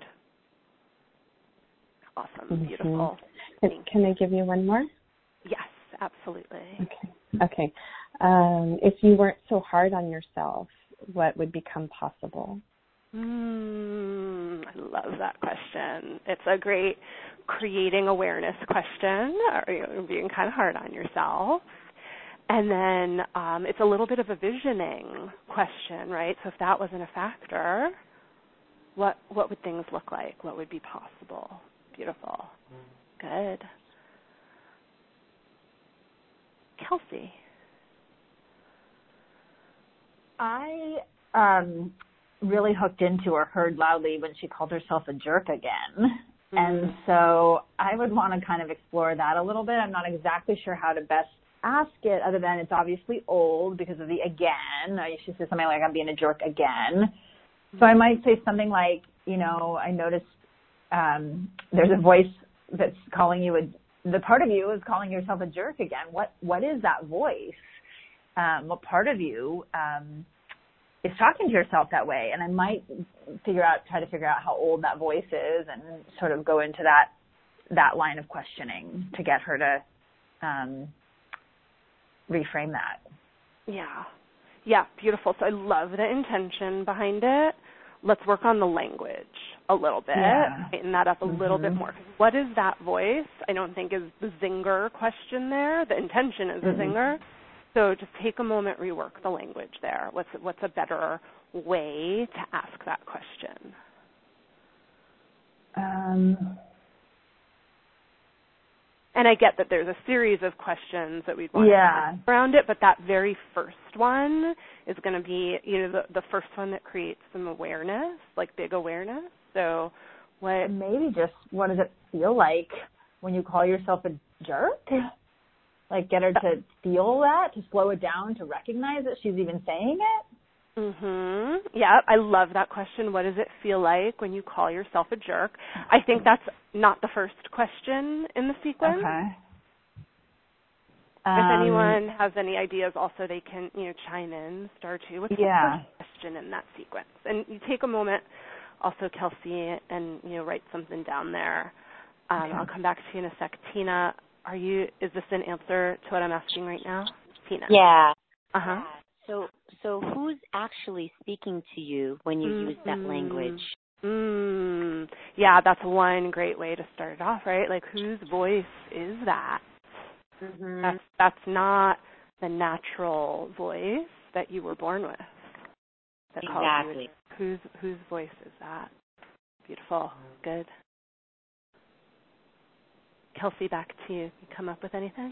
Awesome. Mm-hmm. Beautiful. Can, can I give you one more? Yes, absolutely. Okay. Okay. Um, if you weren't so hard on yourself, what would become possible? Mm, I love that question. It's a great creating awareness question, or you know, being kind of hard on yourself. And then um, it's a little bit of a visioning question, right? So if that wasn't a factor, what what would things look like? What would be possible? Beautiful. Good. Kelsey. I um, really hooked into or heard loudly when she called herself a jerk again. Mm-hmm. And so I would want to kind of explore that a little bit. I'm not exactly sure how to best ask it other than it's obviously old because of the again. She said something like, I'm being a jerk again. So I might say something like, you know, I noticed um, there's a voice that's calling you a, the part of you is calling yourself a jerk again. What what is that voice? Um, what part of you um, is talking to yourself that way? And I might figure out, try to figure out how old that voice is, and sort of go into that that line of questioning to get her to um, reframe that. Yeah. Yeah, beautiful. So I love the intention behind it. Let's work on the language a little bit, yeah. tighten that up a mm-hmm. little bit more. What is that voice? I don't think is the zinger question there. The intention is mm-hmm. a zinger. So just take a moment, rework the language there. What's what's a better way to ask that question? Um, and I get that there's a series of questions that we'd want yeah. to ask around it, but that very first one is going to be, you know, the, the first one that creates some awareness, like big awareness. So what... Maybe just what does it feel like when you call yourself a jerk? Like get her to feel that, to slow it down, to recognize that she's even saying it? Mhm. Yeah, I love that question. What does it feel like when you call yourself a jerk? I think that's not the first question in the sequence. Okay. If um, anyone has any ideas, also they can, you know, chime in, star two. What's yeah. the first question in that sequence? And you take a moment, also Kelsey, and you know, write something down there. Um, okay. I'll come back to you in a sec. Tina, are you? Is this an answer to what I'm asking right now, Tina? Yeah. Uh huh. So, so who's actually speaking to you when you mm-hmm. use that language? Mm. Yeah, that's one great way to start it off, right? Like, whose voice is that? Mm-hmm. That's that's not the natural voice that you were born with. That exactly. Whose whose voice is that? Beautiful. Good. Kelsey, back to you. You come up with anything?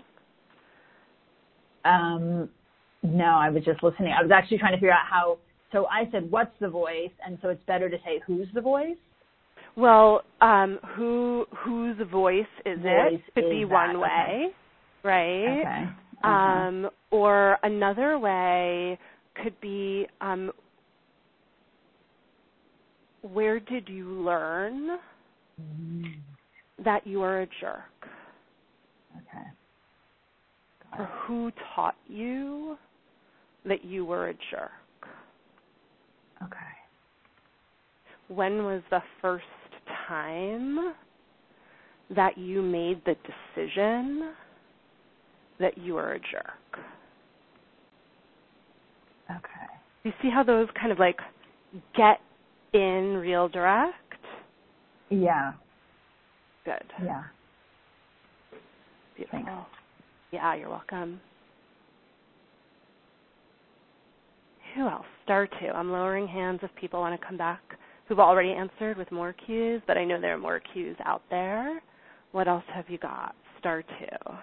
Um. No, I was just listening. I was actually trying to figure out how, so I said, what's the voice? And so it's better to say, who's the voice? Well, um, who whose voice is voice it? Could is be that. one way, okay. right? Okay. Uh-huh. Um, or another way could be, um, where did you learn mm. that you are a jerk? Okay. Or who taught you that you were a jerk? Okay. When was the first time that you made the decision that you were a jerk? Okay. You see how those kind of like get in real direct? Yeah. Good. Yeah. Beautiful. Thanks. Yeah, you're welcome. Who else? Star two. I'm lowering hands if people want to come back who've already answered with more cues, but I know there are more cues out there. What else have you got? Star two.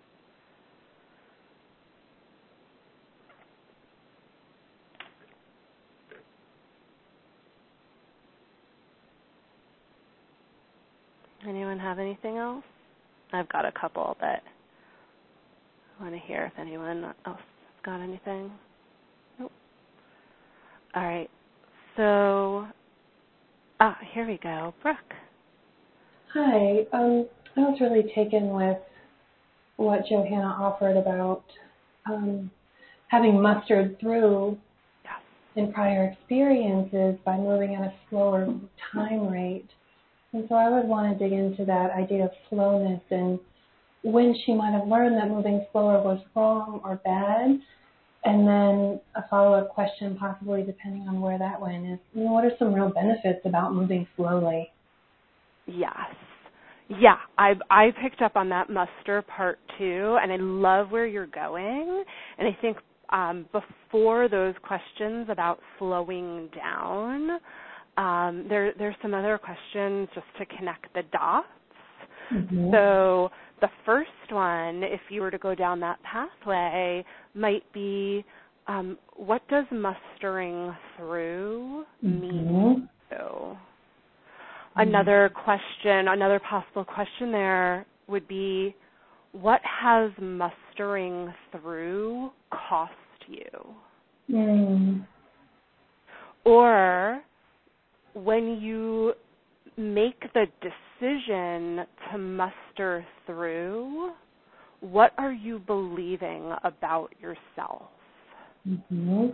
Anyone have anything else? I've got a couple, but I want to hear if anyone else has got anything. Nope. All right. So, ah, here we go. Brooke. Hi. Um, I was really taken with what Johanna offered about um, having mustered through yeah. in prior experiences by moving at a slower time rate. And so I would want to dig into that idea of slowness and when she might have learned that moving slower was wrong or bad. And then a follow-up question, possibly depending on where that went, is, you know, what are some real benefits about moving slowly? Yes. Yeah, I I picked up on that muster part too, and I love where you're going. And I think um, before those questions about slowing down, um, there there's some other questions just to connect the dots. Mm-hmm. So the first one, if you were to go down that pathway, might be, um, what does mustering through mm-hmm. mean to you? Another question, another possible question there would be, what has mustering through cost you? Mm. Or when you make the decision to muster through, what are you believing about yourself? Mm-hmm.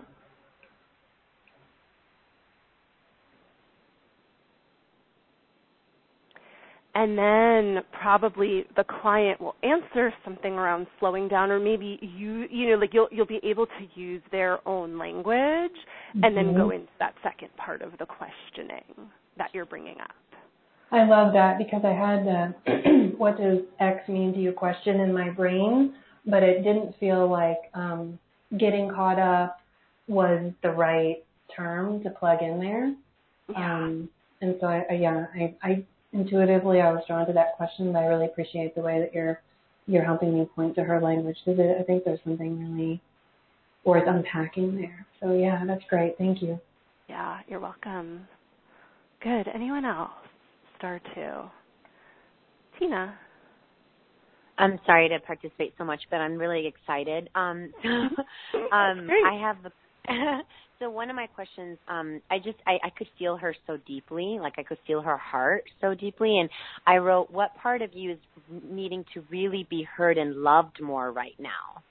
And then probably the client will answer something around slowing down, or maybe you, you know, like you'll you'll be able to use their own language, mm-hmm. and then go into that second part of the questioning that you're bringing up. I love that, because I had the what does X mean to you question in my brain, but it didn't feel like um, getting caught up was the right term to plug in there. Yeah. Um, and so, I, I yeah, I, I intuitively I was drawn to that question, but I really appreciate the way that you're you're helping me point to her language, because I think there's something really worth unpacking there. So yeah, that's great. Thank you. Yeah, you're welcome. Good. Anyone else? Star two. Tina. I'm sorry to participate so much, but I'm really excited. Um, um, I have the so one of my questions. Um, I just I, I could feel her so deeply, like I could feel her heart so deeply, and I wrote, "What part of you is needing to really be heard and loved more right now?"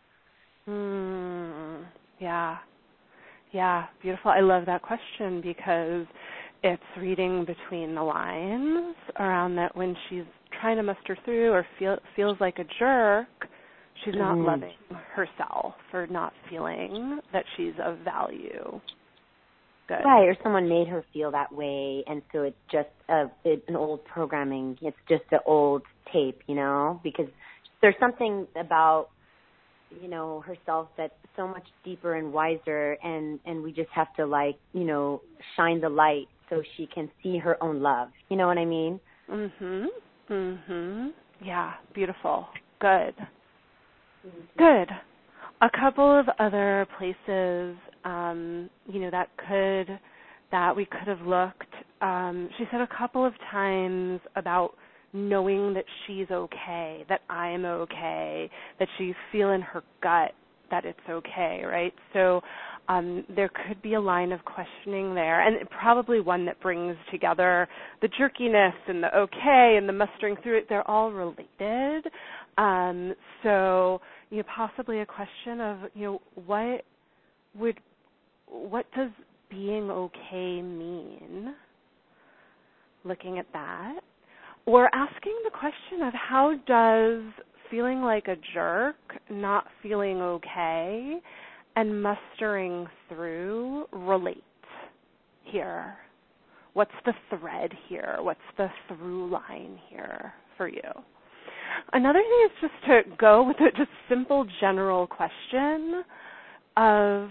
Hmm. Yeah. Yeah. Beautiful. I love that question, because it's reading between the lines around that when she's trying to muster through or feel, feels like a jerk, she's not mm. loving herself or not feeling that she's of value. Good. Right, or someone made her feel that way, and so it's just a, it, an old programming. It's just an old tape, you know, because there's something about, you know, herself that's so much deeper and wiser, and, and we just have to, like, you know, shine the light so she can see her own love. You know what I mean? Mhm. Mhm. Yeah, beautiful. Good. Mm-hmm. Good. A couple of other places, um, you know, that could, that we could have looked. Um, she said a couple of times about knowing that she's okay, that I'm okay, that she's feeling her gut that it's okay, right? So um, there could be a line of questioning there, and probably one that brings together the jerkiness and the okay and the mustering through it. They're all related. Um, so, you know, possibly a question of, you know, what would, what does being okay mean? Looking at that. Or asking the question of, how does feeling like a jerk, not feeling okay, and mustering through relate here? What's the thread here? What's the through line here for you? Another thing is just to go with a just simple general question of,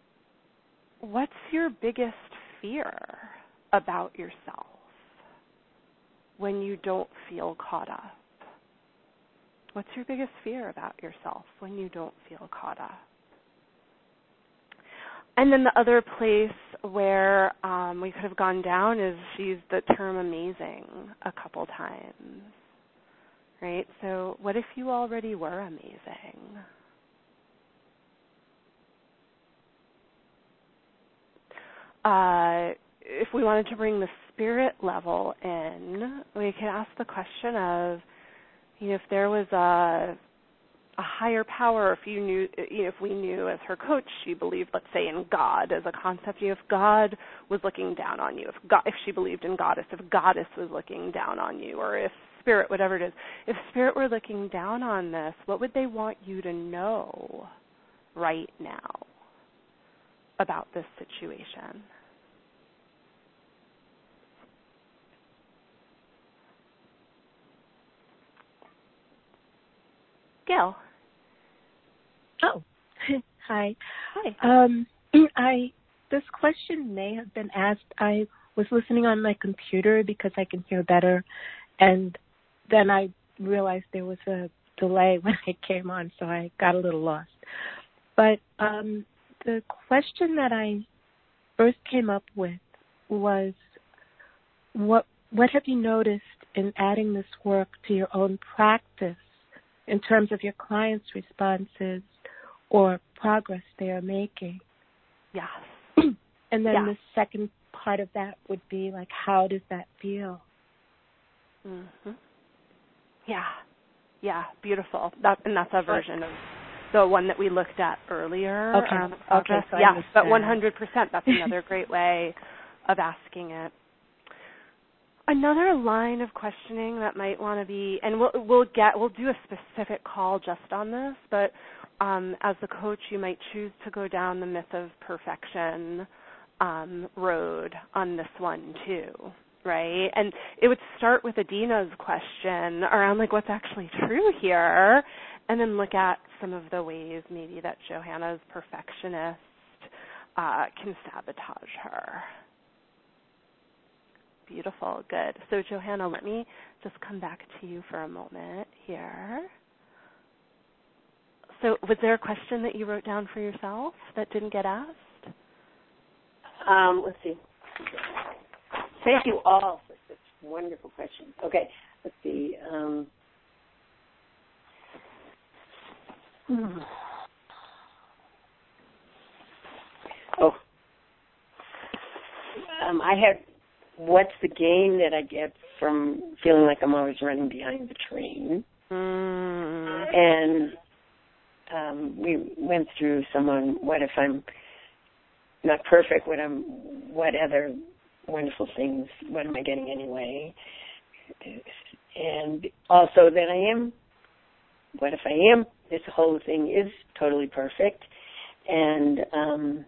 what's your biggest fear about yourself when you don't feel caught up? What's your biggest fear about yourself when you don't feel caught up? And then the other place where um, we could have gone down is she used the term amazing a couple times, right? So what if you already were amazing? Uh, if we wanted to bring the spirit level in, we could ask the question of, you know, if there was a a higher power, if you knew, you know, if we knew as her coach, she believed, let's say, in God as a concept. You know, if God was looking down on you, if God, if she believed in Goddess, if Goddess was looking down on you, or if Spirit, whatever it is, if Spirit were looking down on this, what would they want you to know right now about this situation? Gail. Oh, hi. Hi. Um, I this question may have been asked. I was listening on my computer because I can hear better, and then I realized there was a delay when I came on, so I got a little lost. But um, the question that I first came up with was, what what have you noticed in adding this work to your own practice in terms of your clients' responses or progress they are making? Yes. And then yeah. the second part of that would be like, how does that feel? Mhm. Yeah. Yeah, beautiful. That, and that's a version of the one that we looked at earlier. Okay. Um, okay. So yes, but one hundred percent. That's another great way of asking it. Another line of questioning that might want to be, and we'll we'll get we'll do a specific call just on this, but um, as the coach, you might choose to go down the myth of perfection um, road on this one too, right? And it would start with Adina's question around like what's actually true here, and then look at some of the ways maybe that Johanna's perfectionist uh, can sabotage her. Beautiful, good. So Johanna, let me just come back to you for a moment here. So was there a question that you wrote down for yourself that didn't get asked? Um, let's see. Thank you all for such wonderful questions. Okay, let's see. Um, hmm. Oh, um, I had. What's the gain that I get from feeling like I'm always running behind the train? Mm. And um, we went through some on what if I'm not perfect, what I'm, what other wonderful things, what am I getting anyway? And also that I am, what if I am, this whole thing is totally perfect. And um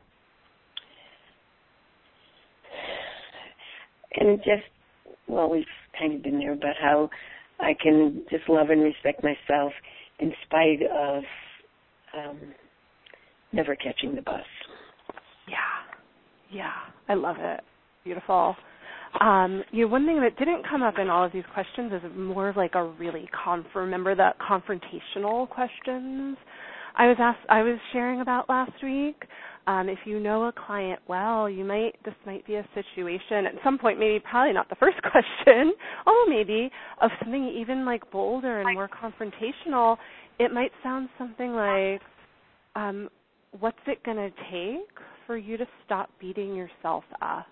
And just, well, we've kind of been there, but how I can just love and respect myself in spite of um, never catching the bus. Yeah, yeah, I love it. Beautiful. Um, you know, one thing that didn't come up in all of these questions is more of like a really conf. Remember the confrontational questions I was asked, I was sharing about last week. Um, if you know a client well, you might this might be a situation at some point, maybe probably not the first question, although maybe of something even like bolder and more confrontational. It might sound something like, um, "What's it going to take for you to stop beating yourself up?"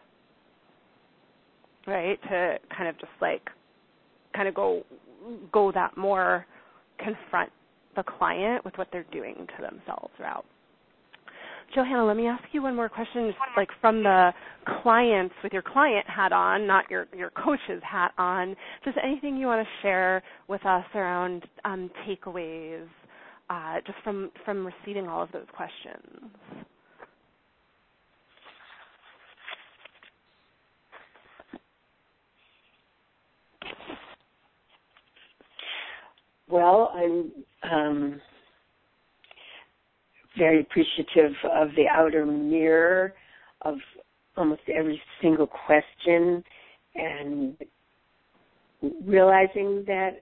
Right? To kind of just like, kind of go go that more, confront the client with what they're doing to themselves route. Johanna, let me ask you one more question, just like from the clients, with your client hat on, not your, your coach's hat on. Just anything you want to share with us around um, takeaways uh, just from, from receiving all of those questions? Well, I'm um, very appreciative of the outer mirror of almost every single question, and realizing that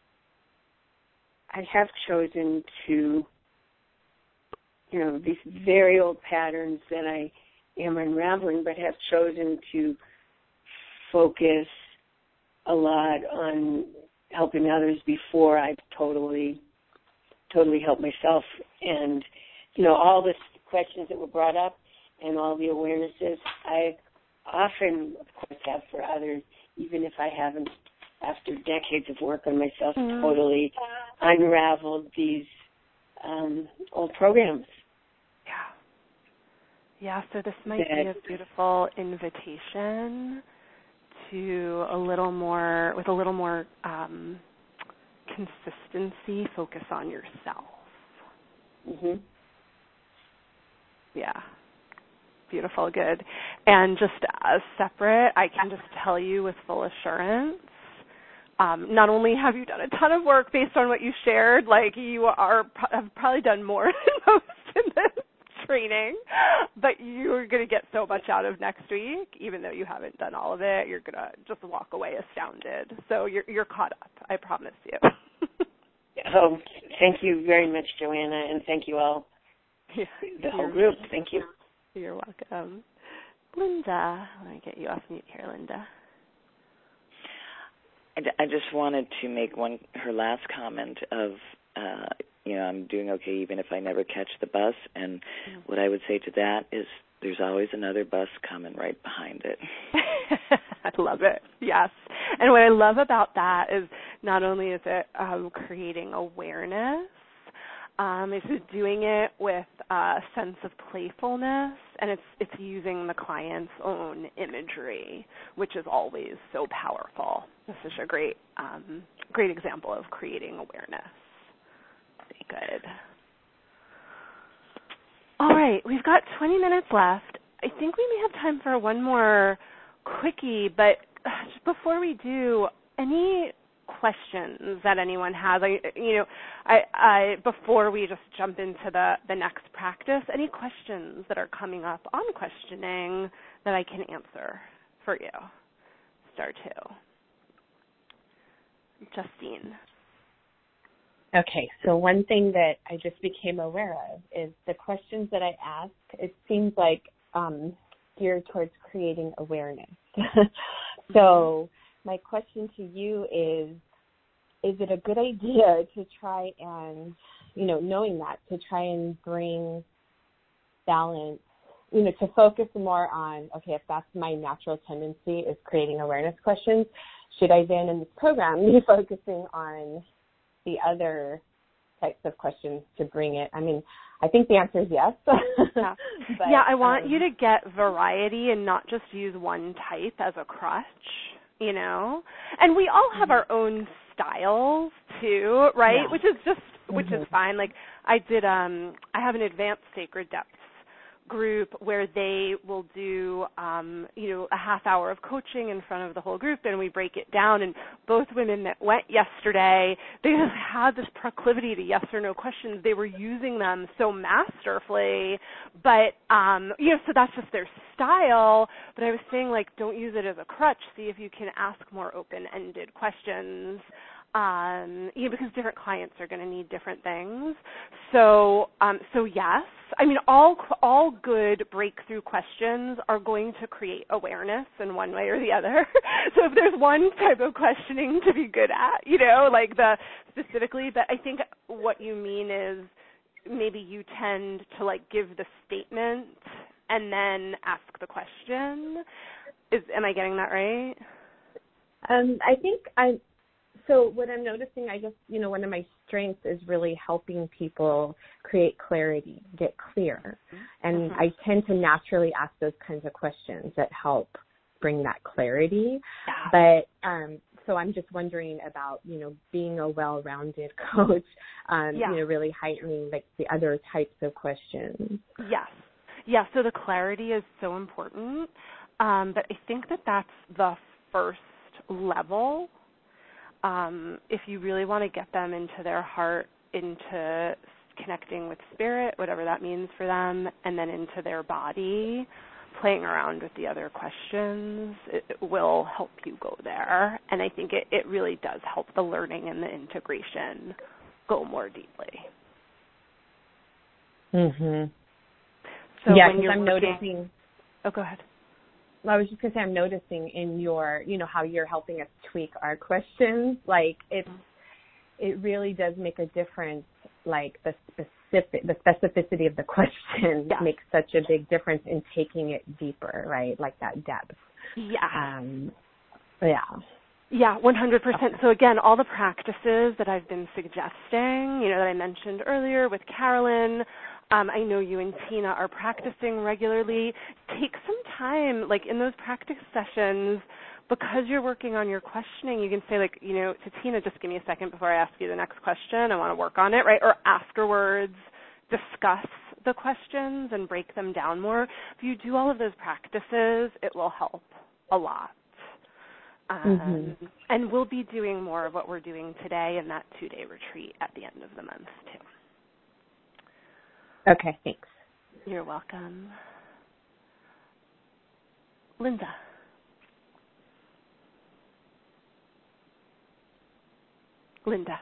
I have chosen to, you know, these very old patterns that I am unraveling, but have chosen to focus a lot on helping others before I've totally, totally helped myself. And, you know, all the questions that were brought up and all the awarenesses, I often, of course, have for others, even if I haven't, after decades of work on myself, mm. totally unraveled these um, old programs. Yeah. Yeah, so this might that, be a beautiful invitation to a little more, with a little more um, consistency, focus on yourself. Mm-hmm. Yeah. Beautiful, good. And just as separate, I can just tell you with full assurance, um, not only have you done a ton of work based on what you shared, like you are have probably done more than most in this training, but you're going to get so much out of next week, even though you haven't done all of it. You're going to just walk away astounded. So you're you're caught up, I promise you. Oh, thank you very much, Joanna, and thank you all, yeah, the whole group. Thank you. You're welcome. Linda, let me get you off mute here, Linda. I, I just wanted to make one, her last comment of, uh, you know, I'm doing okay even if I never catch the bus. And mm-hmm. what I would say to that is there's always another bus coming right behind it. I love it. Yes. And what I love about that is not only is it um, creating awareness, um, it's just doing it with a sense of playfulness, and it's it's using the client's own imagery, which is always so powerful. This is a great um, great example of creating awareness. Good. All right, we've got twenty minutes left. I think we may have time for one more quickie, but just before we do, any questions that anyone has? I, you know, I, I before we just jump into the, the next practice, any questions that are coming up on questioning that I can answer for you? Star two. Justine. Okay, so one thing that I just became aware of is the questions that I ask, it seems like um, geared towards creating awareness. So my question to you is, is it a good idea to try and, you know, knowing that, to try and bring balance, you know, to focus more on, okay, if that's my natural tendency is creating awareness questions, should I then in this program be focusing on the other types of questions to bring it? I mean, I think the answer is yes. yeah. but, yeah, I want um, you to get variety and not just use one type as a crutch, you know? And we all have our own styles too, right? Yeah. Which is just, which mm-hmm. is fine. Like I did, um, I have an advanced sacred depths group where they will do, um, you know, a half hour of coaching in front of the whole group, and we break it down. And both women that went yesterday, they just had this proclivity to yes or no questions. They were using them so masterfully, but, um, you know, so that's just their style. But I was saying, like, don't use it as a crutch. See if you can ask more open-ended questions. Um, you know, because different clients are going to need different things. So, um, so yes, I mean, all all good breakthrough questions are going to create awareness in one way or the other. So, if there's one type of questioning to be good at, you know, like the specifically, but I think what you mean is maybe you tend to like give the statement and then ask the question. Is am I getting that right? Um, I think I. So what I'm noticing, I guess, you know, one of my strengths is really helping people create clarity, get clear. And mm-hmm. I tend to naturally ask those kinds of questions that help bring that clarity. Yeah. But um, so I'm just wondering about, you know, being a well-rounded coach, um, yeah. you know, really heightening like the other types of questions. Yes. Yeah, so the clarity is so important. Um, but I think that that's the first level. Um, if you really want to get them into their heart, into connecting with spirit, whatever that means for them, and then into their body, playing around with the other questions, it, it will help you go there. And I think it, it really does help the learning and the integration go more deeply. Mhm. So yeah, because I'm working, noticing. Oh, go ahead. Well, I was just going to say I'm noticing in your, you know, how you're helping us tweak our questions. Like it's, it really does make a difference. Like the specific, the specificity of the question yeah. makes such a big difference in taking it deeper, right? Like that depth. Yeah. Um, yeah. Yeah, one hundred percent. So again, all the practices that I've been suggesting, you know, that I mentioned earlier with Carolyn, Um, I know you and Tina are practicing regularly. Take some time, like in those practice sessions, because you're working on your questioning, you can say, like, you know, to Tina, just give me a second before I ask you the next question. I want to work on it, right? Or afterwards, discuss the questions and break them down more. If you do all of those practices, it will help a lot. Um, mm-hmm. And we'll be doing more of what we're doing today in that two-day retreat at the end of the month, too. Okay, thanks. You're welcome. Linda. Linda.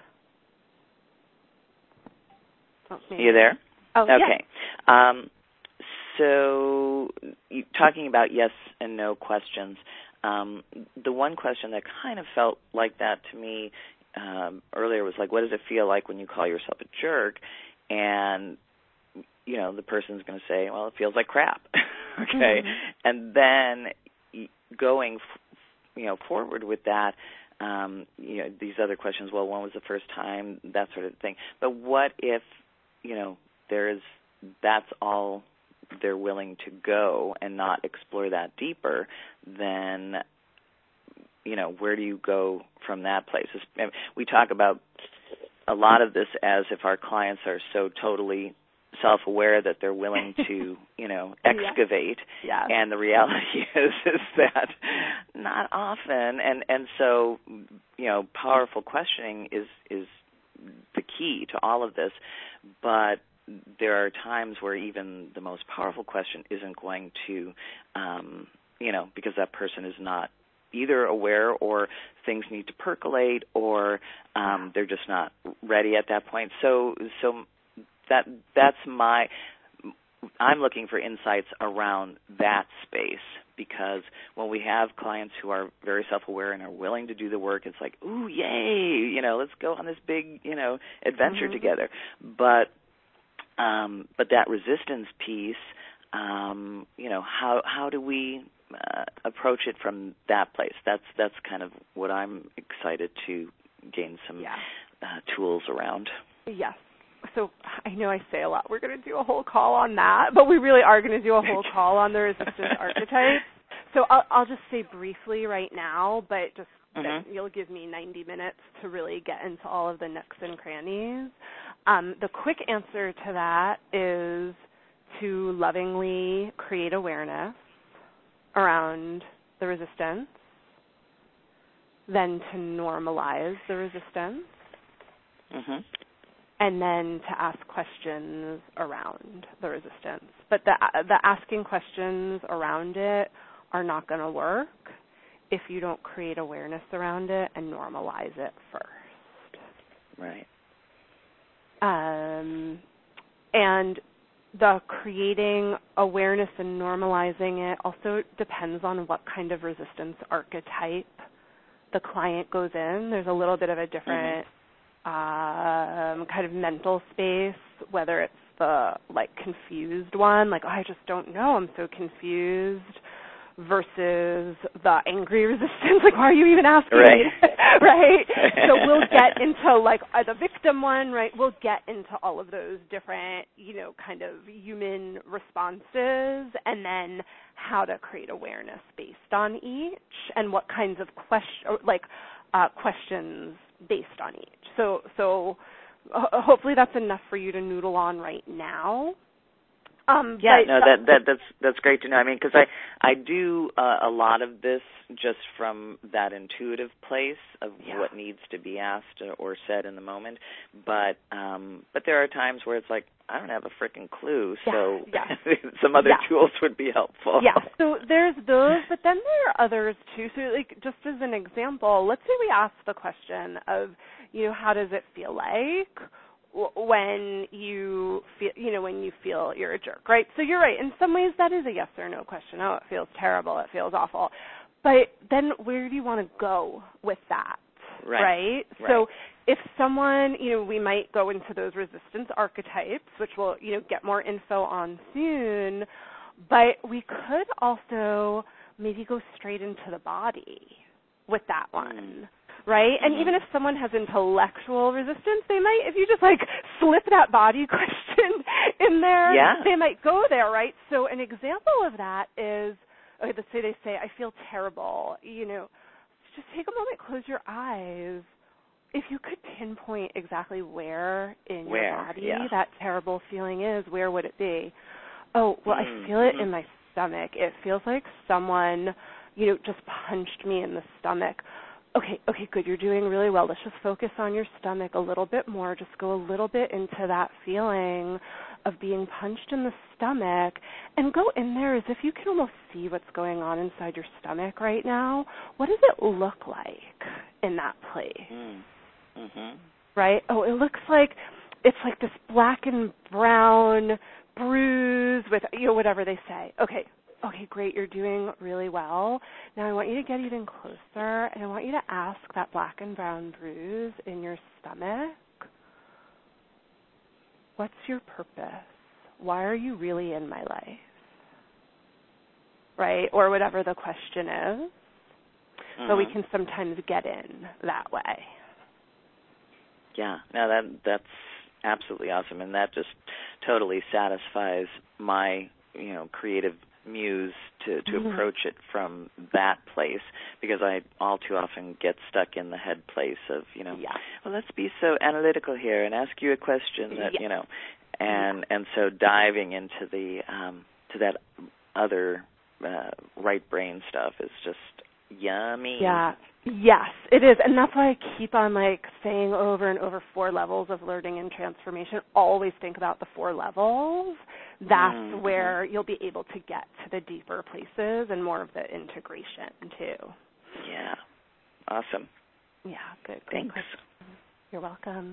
Oh, you there? Oh, okay. Yeah. Um, so you, talking about yes and no questions, um, the one question that kind of felt like that to me um, earlier was like, what does it feel like when you call yourself a jerk? And you know, the person's going to say, well, it feels like crap. okay? Mm-hmm. And then going, you know, forward with that, um, you know, these other questions, well, when was the first time, that sort of thing. But what if, you know, there's, that's all they're willing to go and not explore that deeper, then, you know, where do you go from that place? We talk about a lot of this as if our clients are so totally self-aware that they're willing to, you know, excavate. Yeah. Yeah. And the reality is is that not often. And, and so, you know, powerful questioning is, is the key to all of this. But there are times where even the most powerful question isn't going to, um, you know, because that person is not either aware or things need to percolate or um, they're just not ready at that point. So, so that that's my. I'm looking for insights around that space because when we have clients who are very self-aware and are willing to do the work, it's like, ooh, yay, you know, let's go on this big, you know, adventure mm-hmm. together. But Um, but that resistance piece, um, you know, how how do we uh, approach it from that place? That's that's kind of what I'm excited to gain some yeah. uh, tools around. Yes. So I know I say a lot. We're going to do a whole call on that, but we really are going to do a whole call on the resistance archetypes. So I'll, I'll just say briefly right now, but just mm-hmm. you'll give me ninety minutes to really get into all of the nooks and crannies. Um, the quick answer to that is to lovingly create awareness around the resistance, then to normalize the resistance, mm-hmm. and then to ask questions around the resistance. But the the asking questions around it are not going to work if you don't create awareness around it and normalize it first. Right. Um, and the creating awareness and normalizing it also depends on what kind of resistance archetype the client goes in. There's a little bit of a different mm-hmm. um, kind of mental space, whether it's the like confused one, like, oh, I just don't know, I'm so confused, versus the angry resistance, like, why are you even asking right. me? Right? So we'll get into, like, uh, the victim one, right? We'll get into all of those different, you know, kind of human responses, and then how to create awareness based on each, and what kinds of question, like, uh, questions based on each. So, so uh, hopefully that's enough for you to noodle on right now. Um, yeah, but, no, that that that's that's great to know. I mean, because I I do uh, a lot of this just from that intuitive place of yeah. what needs to be asked or said in the moment. But um, but there are times where it's like I don't have a freaking clue, so yeah, yeah. some other yeah. tools would be helpful. Yeah. So there's those, but then there are others too. So like just as an example, let's say we ask the question of, you know, how does it feel like when you feel, you know, when you feel you're a jerk, right? So you're right. In some ways, that is a yes or no question. Oh, it feels terrible. It feels awful. But then where do you want to go with that, right? right? right. So if someone, you know, we might go into those resistance archetypes, which we'll, you know, get more info on soon. But we could also maybe go straight into the body with that one. Mm. Right? And mm-hmm. even if someone has intellectual resistance, they might, if you just like slip that body question in there, yeah. they might go there, right? So an example of that is, okay, let's say they say, I feel terrible. You know, just take a moment, close your eyes. If you could pinpoint exactly where in where? your body yeah. that terrible feeling is, where would it be? Oh, well, mm-hmm. I feel it in my stomach. It feels like someone, you know, just punched me in the stomach. Okay, okay, good. You're doing really well. Let's just focus on your stomach a little bit more. Just go a little bit into that feeling of being punched in the stomach and go in there as if you can almost see what's going on inside your stomach right now. What does it look like in that place? Mm-hmm. Right? Oh, it looks like it's like this black and brown bruise with, you know, whatever they say. Okay. Okay, great, you're doing really well. Now I want you to get even closer, and I want you to ask that black and brown bruise in your stomach, what's your purpose? Why are you really in my life? right, or whatever the question is. Mm-hmm. But we can sometimes get in that way. Yeah, no, that that's absolutely awesome, and that just totally satisfies my, you know, creative muse to, to mm-hmm. approach it from that place, because I all too often get stuck in the head place of, you know, yeah. well, let's be so analytical here and ask you a question that, yeah. you know, and and so diving into the um, to that other uh, right brain stuff is just yummy. Yeah. Yes, it is. And that's why I keep on like saying over and over four levels of learning and transformation. Always think about the four levels. That's mm-hmm. where you'll be able to get to the deeper places and more of the integration too. Yeah. Awesome. Yeah, good. Thanks. Good. You're welcome.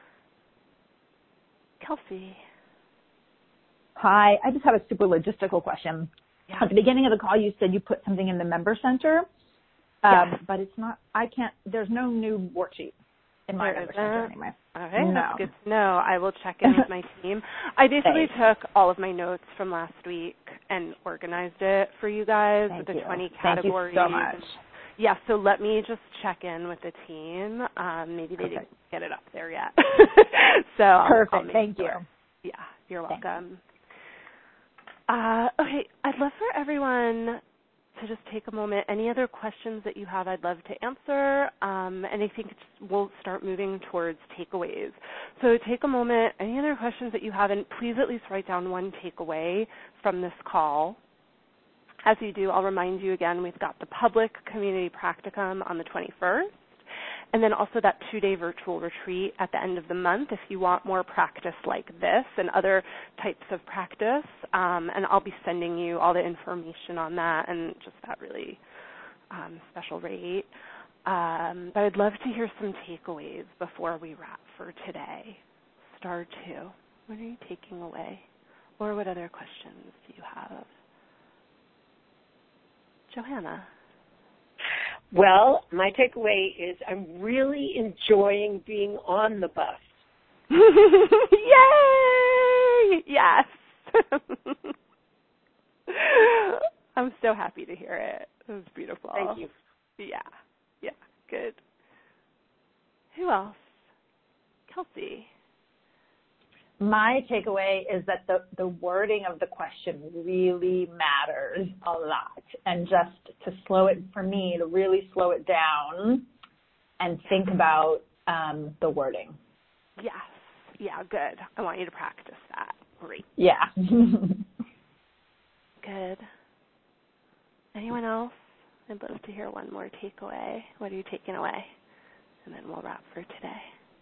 Kelsey. Hi, I just have a super logistical question. Yeah. At the beginning of the call, you said you put something in the member center. Um, yes. But it's not, I can't, there's no new worksheet in my there member center anyway. Okay, no. That's good to know. I will check in with my team. I basically Thanks. took all of my notes from last week and organized it for you guys Thank with the you. twenty categories. Thank you so much. Yeah, so let me just check in with the team. Um, maybe they Perfect. didn't get it up there yet. so Perfect. I'll, I'll Thank sure. you. Yeah, you're welcome. Uh, okay, I'd love for everyone to just take a moment. Any other questions that you have, I'd love to answer. Um, and I think we'll start moving towards takeaways. So take a moment. Any other questions that you have, and please at least write down one takeaway from this call. As you do, I'll remind you again, we've got the public community practicum on the twenty-first, and then also that two-day virtual retreat at the end of the month if you want more practice like this and other types of practice. Um, and I'll be sending you all the information on that and just that really um, special rate. Um, but I'd love to hear some takeaways before we wrap for today. Star two, what are you taking away? Or what other questions do you have? Johanna. Well, my takeaway is I'm really enjoying being on the bus. Yay! Yes. I'm so happy to hear it. It was beautiful. Thank you. Yeah. Yeah. Good. Who else? Kelsey. My takeaway is that the, the wording of the question really matters a lot. And just to slow it, for me, to really slow it down and think about um, the wording. Yes. Yeah, good. I want you to practice that. Great. Yeah. Good. Anyone else? I'd love to hear one more takeaway. What are you taking away? And then we'll wrap for today.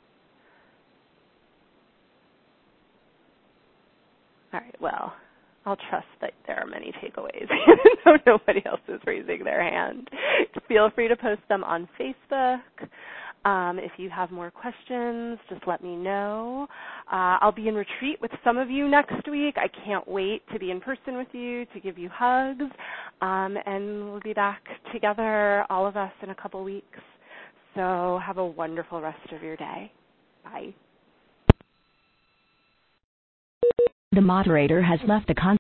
All right, well, I'll trust that there are many takeaways, so nobody else is raising their hand. Feel free to post them on Facebook. Um, if you have more questions, just let me know. Uh, I'll be in retreat with some of you next week. I can't wait to be in person with you, to give you hugs, um, and we'll be back together, all of us, in a couple weeks. So have a wonderful rest of your day. Bye. The moderator has left the conference.